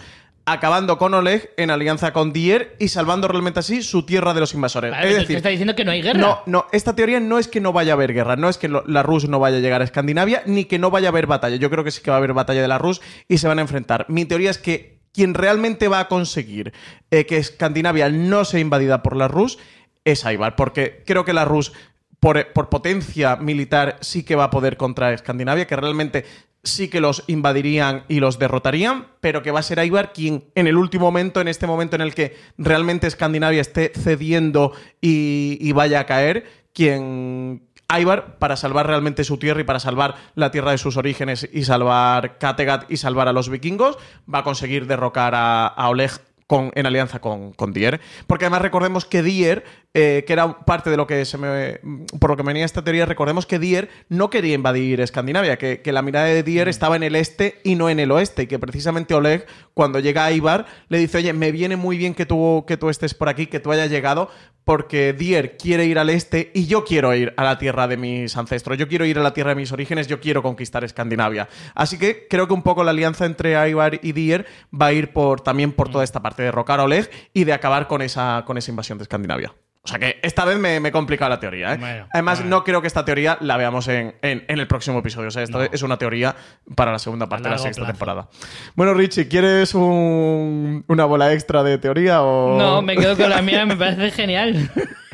acabando con Oleg en alianza con Dier y salvando realmente así su tierra de los invasores. Vale, es tú decir, estás diciendo que no hay guerra. No, no, esta teoría no es que no vaya a haber guerra, no es que lo, la Rus no vaya a llegar a Escandinavia, ni que no vaya a haber batalla. Yo creo que sí que va a haber batalla de la Rus y se van a enfrentar. Mi teoría es que quien realmente va a conseguir eh, que Escandinavia no sea invadida por la Rus es Ivar, porque creo que la Rus, por, por potencia militar, sí que va a poder contra Escandinavia, que realmente sí que los invadirían y los derrotarían, pero que va a ser Ivar quien en el último momento, en este momento en el que realmente Escandinavia esté cediendo y, y vaya a caer, quien Ivar, para salvar realmente su tierra y para salvar la tierra de sus orígenes y salvar Kattegat y salvar a los vikingos, va a conseguir derrocar a, a Oleg con, en alianza con, con Dier. Porque además recordemos que Dier, eh, que era parte de lo que se me... por lo que me venía esta teoría, recordemos que Dier no quería invadir Escandinavia, que, que la mirada de Dier estaba en el este y no en el oeste, y que precisamente Oleg, cuando llega a Ivar, le dice, oye, me viene muy bien que tú, que tú estés por aquí, que tú hayas llegado, porque Dier quiere ir al este y yo quiero ir a la tierra de mis ancestros, yo quiero ir a la tierra de mis orígenes, yo quiero conquistar Escandinavia. Así que creo que un poco la alianza entre Ivar y Dier va a ir por, también por toda esta parte de derrocar a Oleg y de acabar con esa, con esa invasión de Escandinavia. O sea que esta vez me, me he complicado la teoría, ¿eh? Bueno, Además, bueno. no creo que esta teoría la veamos en, en, en el próximo episodio. O sea, esto No. es una teoría para la segunda parte de la largo sexta plazo. temporada. Bueno, Richie, ¿quieres un- una bola extra de teoría o...? No, me quedo con la mía, me parece genial.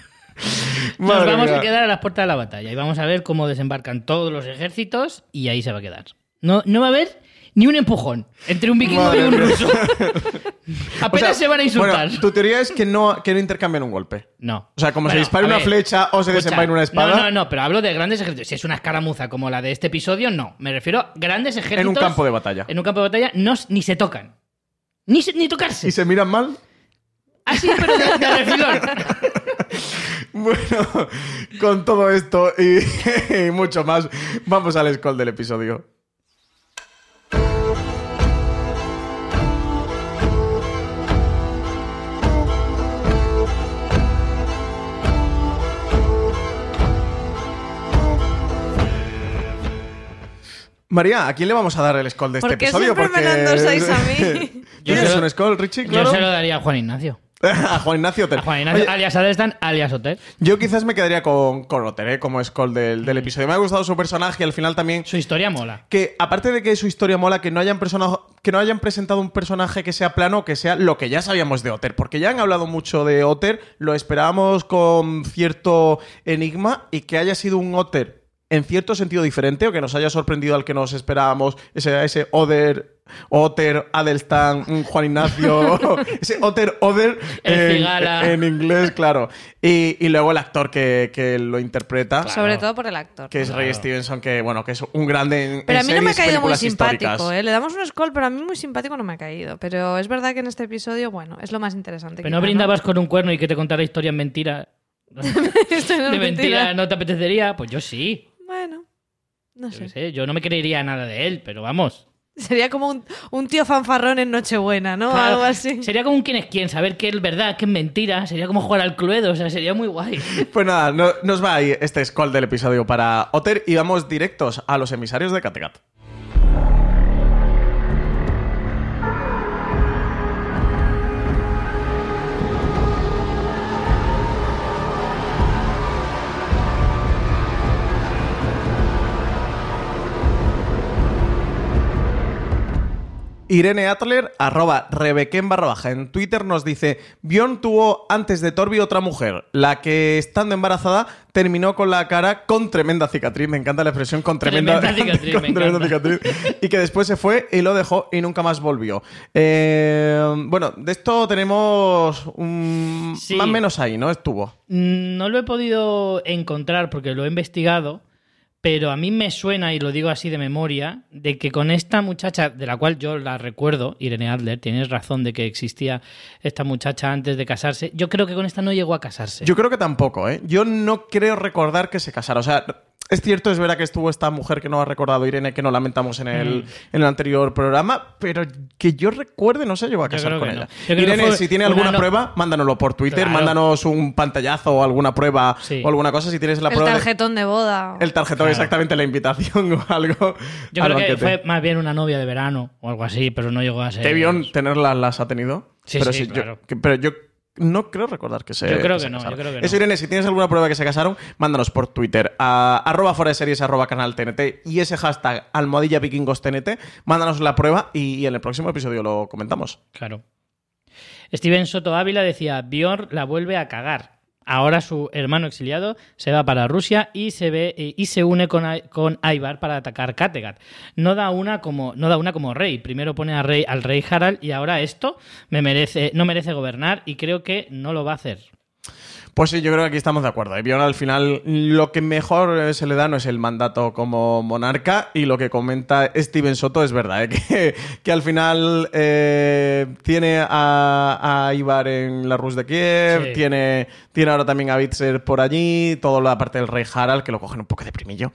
Nos Madre vamos mía. a quedar a las puertas de la batalla y vamos a ver cómo desembarcan todos los ejércitos y ahí se va a quedar. No, no va a haber ni un empujón entre un vikingo Madre y un mía. ruso. Apenas O sea, se van a insultar. Bueno, tu teoría es que no, que no intercambian un golpe. No. O sea, como se Bueno, dispare a una ver, flecha o se escucha, desenvaine una espada. No, no, no, pero hablo de grandes ejércitos. Si es una escaramuza como la de este episodio, no. Me refiero a grandes ejércitos. En un campo de batalla. En un campo de batalla no, ni se tocan. Ni, se- ni tocarse. ¿Y se miran mal? Así, pero de, de refilón. Bueno, con todo esto y, y mucho más, vamos al scroll del episodio. María, ¿a quién le vamos a dar el scroll de este ¿Por qué episodio? siempre me la endosáis a mí? Yo ¿Tienes se lo- un scroll, Richie? Yo Claro. se lo daría a Juan Ignacio. A Juan Ignacio Oter. A Juan Ignacio, Oye, alias Adelstan, alias Oter. yo quizás me quedaría con, con Oter, ¿eh? Como scroll del, del episodio. Me ha gustado su personaje y al final también... Su historia mola. Que aparte de que su historia mola, que no hayan persona- que no hayan presentado un personaje que sea plano, que sea lo que ya sabíamos de Otter, porque ya han hablado mucho de Otter, lo esperábamos con cierto enigma y que haya sido un Otter en cierto sentido diferente o que nos haya sorprendido al que nos esperábamos, ese, ese Oder, Otter, Adelstan, mm, Juan Ignacio, ese Otter, Oder El en, Cigala. en inglés, claro. Y, y luego el actor que, que lo interpreta. Sobre todo por el actor. Que es Ray Stevenson, que bueno, que es un grande en, Pero en a mí no me ha series y caído muy películas simpático, históricas. ¿eh? Le damos un scroll, pero a mí muy simpático no me ha caído. Pero es verdad que en este episodio, bueno, es lo más interesante. Pero quizá, no brindabas con un cuerno y que te contara historias mentira. Esto no es De mentira mentira. no te apetecería. Pues yo sí. Bueno, no Yo, sé. qué sé, yo no me creería nada de él, pero vamos. Sería como un, un tío fanfarrón en Nochebuena, ¿no? Claro, Algo así. Sería como un quién es quién, saber qué es verdad, qué es mentira. Sería como jugar al Cluedo, o sea, sería muy guay. Pues nada, no- nos va ahí este scroll del episodio para Otter y vamos directos a los emisarios de Kattegat. Irene Atler, arroba Rebequén barra baja. En Twitter nos dice: Bjorn tuvo antes de Torbi otra mujer, la que estando embarazada terminó con la cara con tremenda cicatriz. Me encanta la expresión con tremenda, Tremenda cicatriz, con me tremenda encanta. cicatriz. Y que después se fue y lo dejó y nunca más volvió. Eh, bueno, de esto tenemos un... Sí. más o menos ahí, ¿no? Estuvo. No lo he podido encontrar porque lo he investigado, pero a mí me suena, y lo digo así de memoria, de que con esta muchacha, de la cual yo la recuerdo, Irene Adler, tienes razón de que existía esta muchacha antes de casarse, yo creo que con esta no llegó a casarse. Yo creo que tampoco, ¿eh? Yo no creo recordar que se casara. O sea, Es cierto, es verdad que estuvo esta mujer que no ha recordado Irene, que nos lamentamos en el, Mm. en el anterior programa, pero que yo recuerde no se llegó a Yo casar creo con que ella. no. Yo creo que Irene, fue si tiene una alguna no- prueba, mándanoslo por Twitter, Claro. mándanos un pantallazo o alguna prueba Sí. o alguna cosa si tienes la El prueba. de- tarjetón de boda. el tarjetón, Claro. exactamente, la invitación o algo. Yo al creo que banquete. fue más bien una novia de verano o algo así, pero no llegó a ser... Debión tenerlas, las ha tenido. Sí, pero sí, yo- claro. que- pero yo no creo recordar que se Yo creo que se no, yo casaron. creo que no. Eso, Irene, si tienes alguna prueba que se casaron, mándanos por Twitter a arroba fuera de series, arroba canal T N T y ese hashtag almohadilla vikingos T N T. Mándanos la prueba y, y en el próximo episodio lo comentamos. Claro. Steven Soto Ávila decía, Bjorn la vuelve a cagar. Ahora su hermano exiliado se va para Rusia y se ve eh, y se une con, Ai- con Ivar para atacar Kattegat. No da una como no da una como rey. Primero pone a rey, al rey Harald y ahora esto me merece no merece gobernar y creo que no lo va a hacer. Pues sí, yo creo que aquí estamos de acuerdo. Y Bjorn, al final, lo que mejor eh, se le da no es el mandato como monarca, y lo que comenta Steven Soto es verdad, ¿eh? que, que al final eh, tiene a, a Ivar en la Rus de Kiev, Sí. tiene, tiene ahora también a Bitzer por allí, toda la parte del rey Harald, que lo cogen un poco de primillo.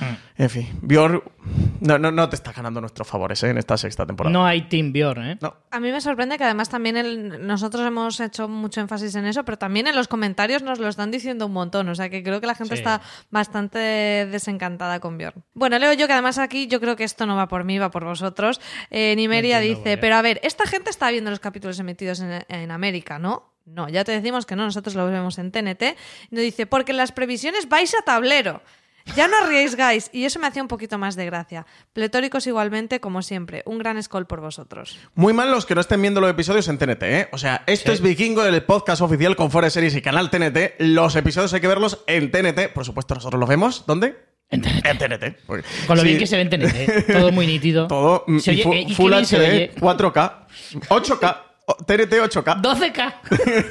En fin, Bjorn no, no, no te está ganando nuestros favores, ¿eh? En esta sexta temporada. No hay Team Bjorn, ¿eh? No. A mí me sorprende que además también el- nosotros hemos hecho mucho énfasis en eso, pero también en los comentarios nos lo están diciendo un montón. O sea que creo que la gente Sí. está bastante desencantada con Bjorn. Bueno, leo yo que además aquí yo creo que esto no va por mí, va por vosotros. Eh, Nimeria No entiendo dice, por qué. pero a ver, esta gente está viendo los capítulos emitidos en, en América, ¿no? No, ya te decimos que no, nosotros lo vemos en T N T. Y nos dice, porque en las previsiones vais a tablero. Ya no arriesgáis, y eso me hacía un poquito más de gracia. Pletóricos igualmente, como siempre. Un gran escol por vosotros. Muy mal los que no estén viendo los episodios en T N T, ¿eh? O sea, esto Sí. es Vikingo, el podcast oficial con Fuera de Series y Canal T N T. Los episodios hay que verlos en T N T. Por supuesto, nosotros los vemos. ¿Dónde? En T N T. En T N T. Porque- Con lo sí, bien que se ve en T N T, todo muy nítido. Todo. mm, Se y oye- fu- eh, y qué Full bien se H D, oye. cuatro K, ocho K. o- T N T ocho K. doce K.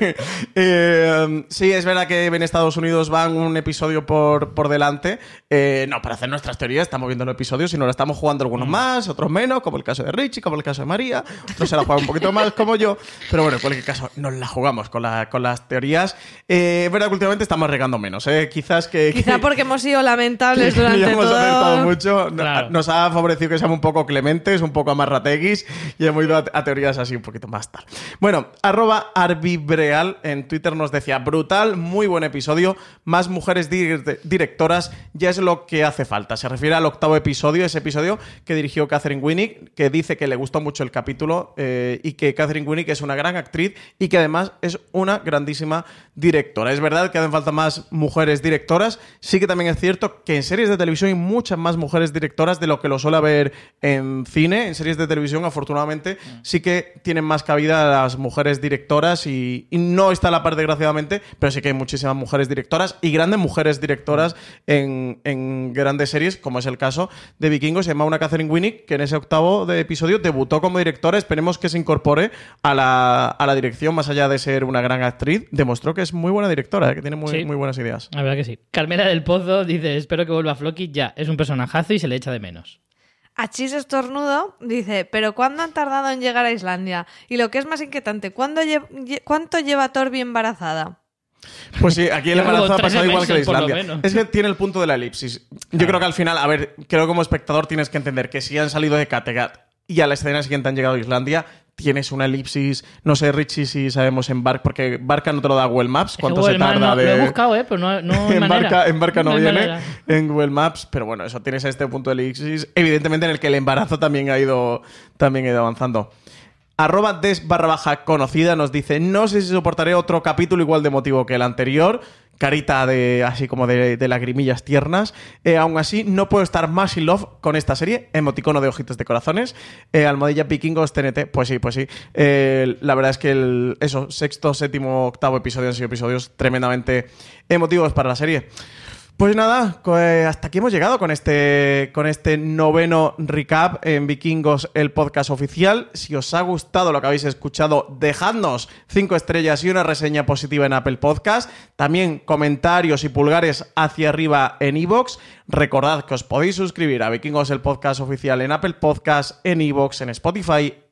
Eh, sí, es verdad que en Estados Unidos van un episodio por, por delante. Eh, no, para hacer nuestras teorías estamos viendo los episodios y nos la estamos jugando algunos más, otros menos, como el caso de Richie, como el caso de María. No se la juegan un poquito más como yo, pero bueno, en cualquier caso nos la jugamos con, la, con las teorías. Eh, es verdad que últimamente estamos regando menos, ¿eh? Quizás que... Quizá que- porque hemos sido lamentables que durante ya hemos todo. acertado mucho. No- Claro. Nos ha favorecido que seamos un poco clementes, un poco amarrateguis y hemos ido a, a teorías así un poquito más tal. Bueno, arroba arbibreal en Twitter nos decía, brutal, muy buen episodio, más mujeres dir- directoras, ya es lo que hace falta. Se refiere al octavo episodio, ese episodio que dirigió Catherine Winnick, que dice que le gustó mucho el capítulo eh, y que Catherine Winnick es una gran actriz y que además es una grandísima directora. Es verdad que hacen falta más mujeres directoras, sí que también es cierto que en series de televisión hay muchas más mujeres directoras de lo que lo suele haber en cine. En series de televisión, afortunadamente, sí que tienen más cabida las mujeres directoras y, y no está a la par, desgraciadamente, pero sí que hay muchísimas mujeres directoras y grandes mujeres directoras en, en grandes series, como es el caso de Vikingos. Se llama una Catherine Winnick, que en ese octavo de episodio debutó como directora. Esperemos que se incorpore a la, a la dirección, más allá de ser una gran actriz. Demostró que es muy buena directora, ¿eh? Que tiene muy, Sí. muy buenas ideas. La verdad que sí. Carmela del Pozo dice, espero que vuelva Floki ya. Es un personajazo y se le echa de menos. Achis Estornudo dice, pero ¿cuándo han tardado en llegar a Islandia? Y lo que es más inquietante, ¿cuándo lle- lle- ¿cuánto lleva Torbi embarazada? Pues sí, aquí el Lleva embarazo ha como pasado trece igual que la meses, por lo Islandia. menos. Es que tiene el punto de la elipsis. Yo creo que al final, a ver, creo que como espectador tienes que entender que si han salido de Kattegat y a la escena siguiente han llegado a Islandia, tienes una elipsis, no sé, Richie, si sabemos en Barca, porque Barca no te lo da Google Maps, cuánto Google se Maps tarda no- de... Lo he buscado, ¿eh? Pero no, no hay en, manera. Barca, en Barca no, hay viene, manera. en Google Maps, pero bueno, eso tienes este punto de elipsis, evidentemente en el que el embarazo también ha ido, también ha ido avanzando. Arroba des barra baja conocida nos dice, no sé si soportaré otro capítulo igual de emotivo que el anterior, carita de así como de, de lagrimillas tiernas. Eh, aún así, no puedo estar más in love con esta serie. Emoticono de ojitos de corazones. Eh, Almohadilla Vikingos T N T. Pues sí, pues sí. Eh, la verdad es que el, eso, sexto, séptimo, octavo episodio han sido episodios tremendamente emotivos para la serie. Pues nada, co- eh, hasta aquí hemos llegado con este, con este noveno recap en Vikingos, el podcast oficial. Si os ha gustado lo que habéis escuchado, dejadnos cinco estrellas y una reseña positiva en Apple Podcast. También comentarios y pulgares hacia arriba en iVoox. Recordad que os podéis suscribir a Vikingos, el podcast oficial en Apple Podcast, en iVoox, en Spotify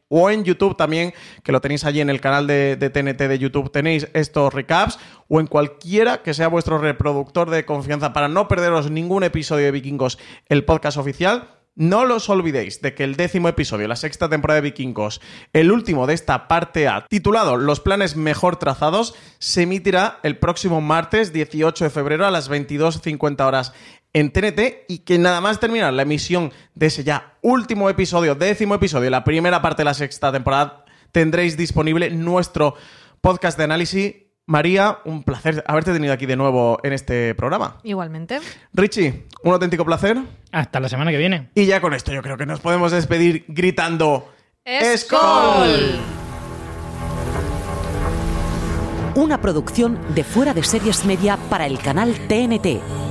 o en YouTube también, que lo tenéis allí en el canal de, de T N T de YouTube, tenéis estos recaps, o en cualquiera que sea vuestro reproductor de confianza para no perderos ningún episodio de Vikingos, el podcast oficial. No os olvidéis de que el décimo episodio, la sexta temporada de Vikingos, el último de esta parte A, titulado Los planes mejor trazados, se emitirá el próximo martes dieciocho de febrero a las veintidós cincuenta horas en T N T, y que nada más terminar la emisión de ese ya último episodio, décimo episodio, la primera parte de la sexta temporada, tendréis disponible nuestro podcast de análisis. María, un placer haberte tenido aquí de nuevo en este programa. Igualmente. Richie, un auténtico placer. Hasta la semana que viene. Y ya con esto yo creo que nos podemos despedir gritando ¡Skol! Una producción de Fuera de Series Media para el canal T N T.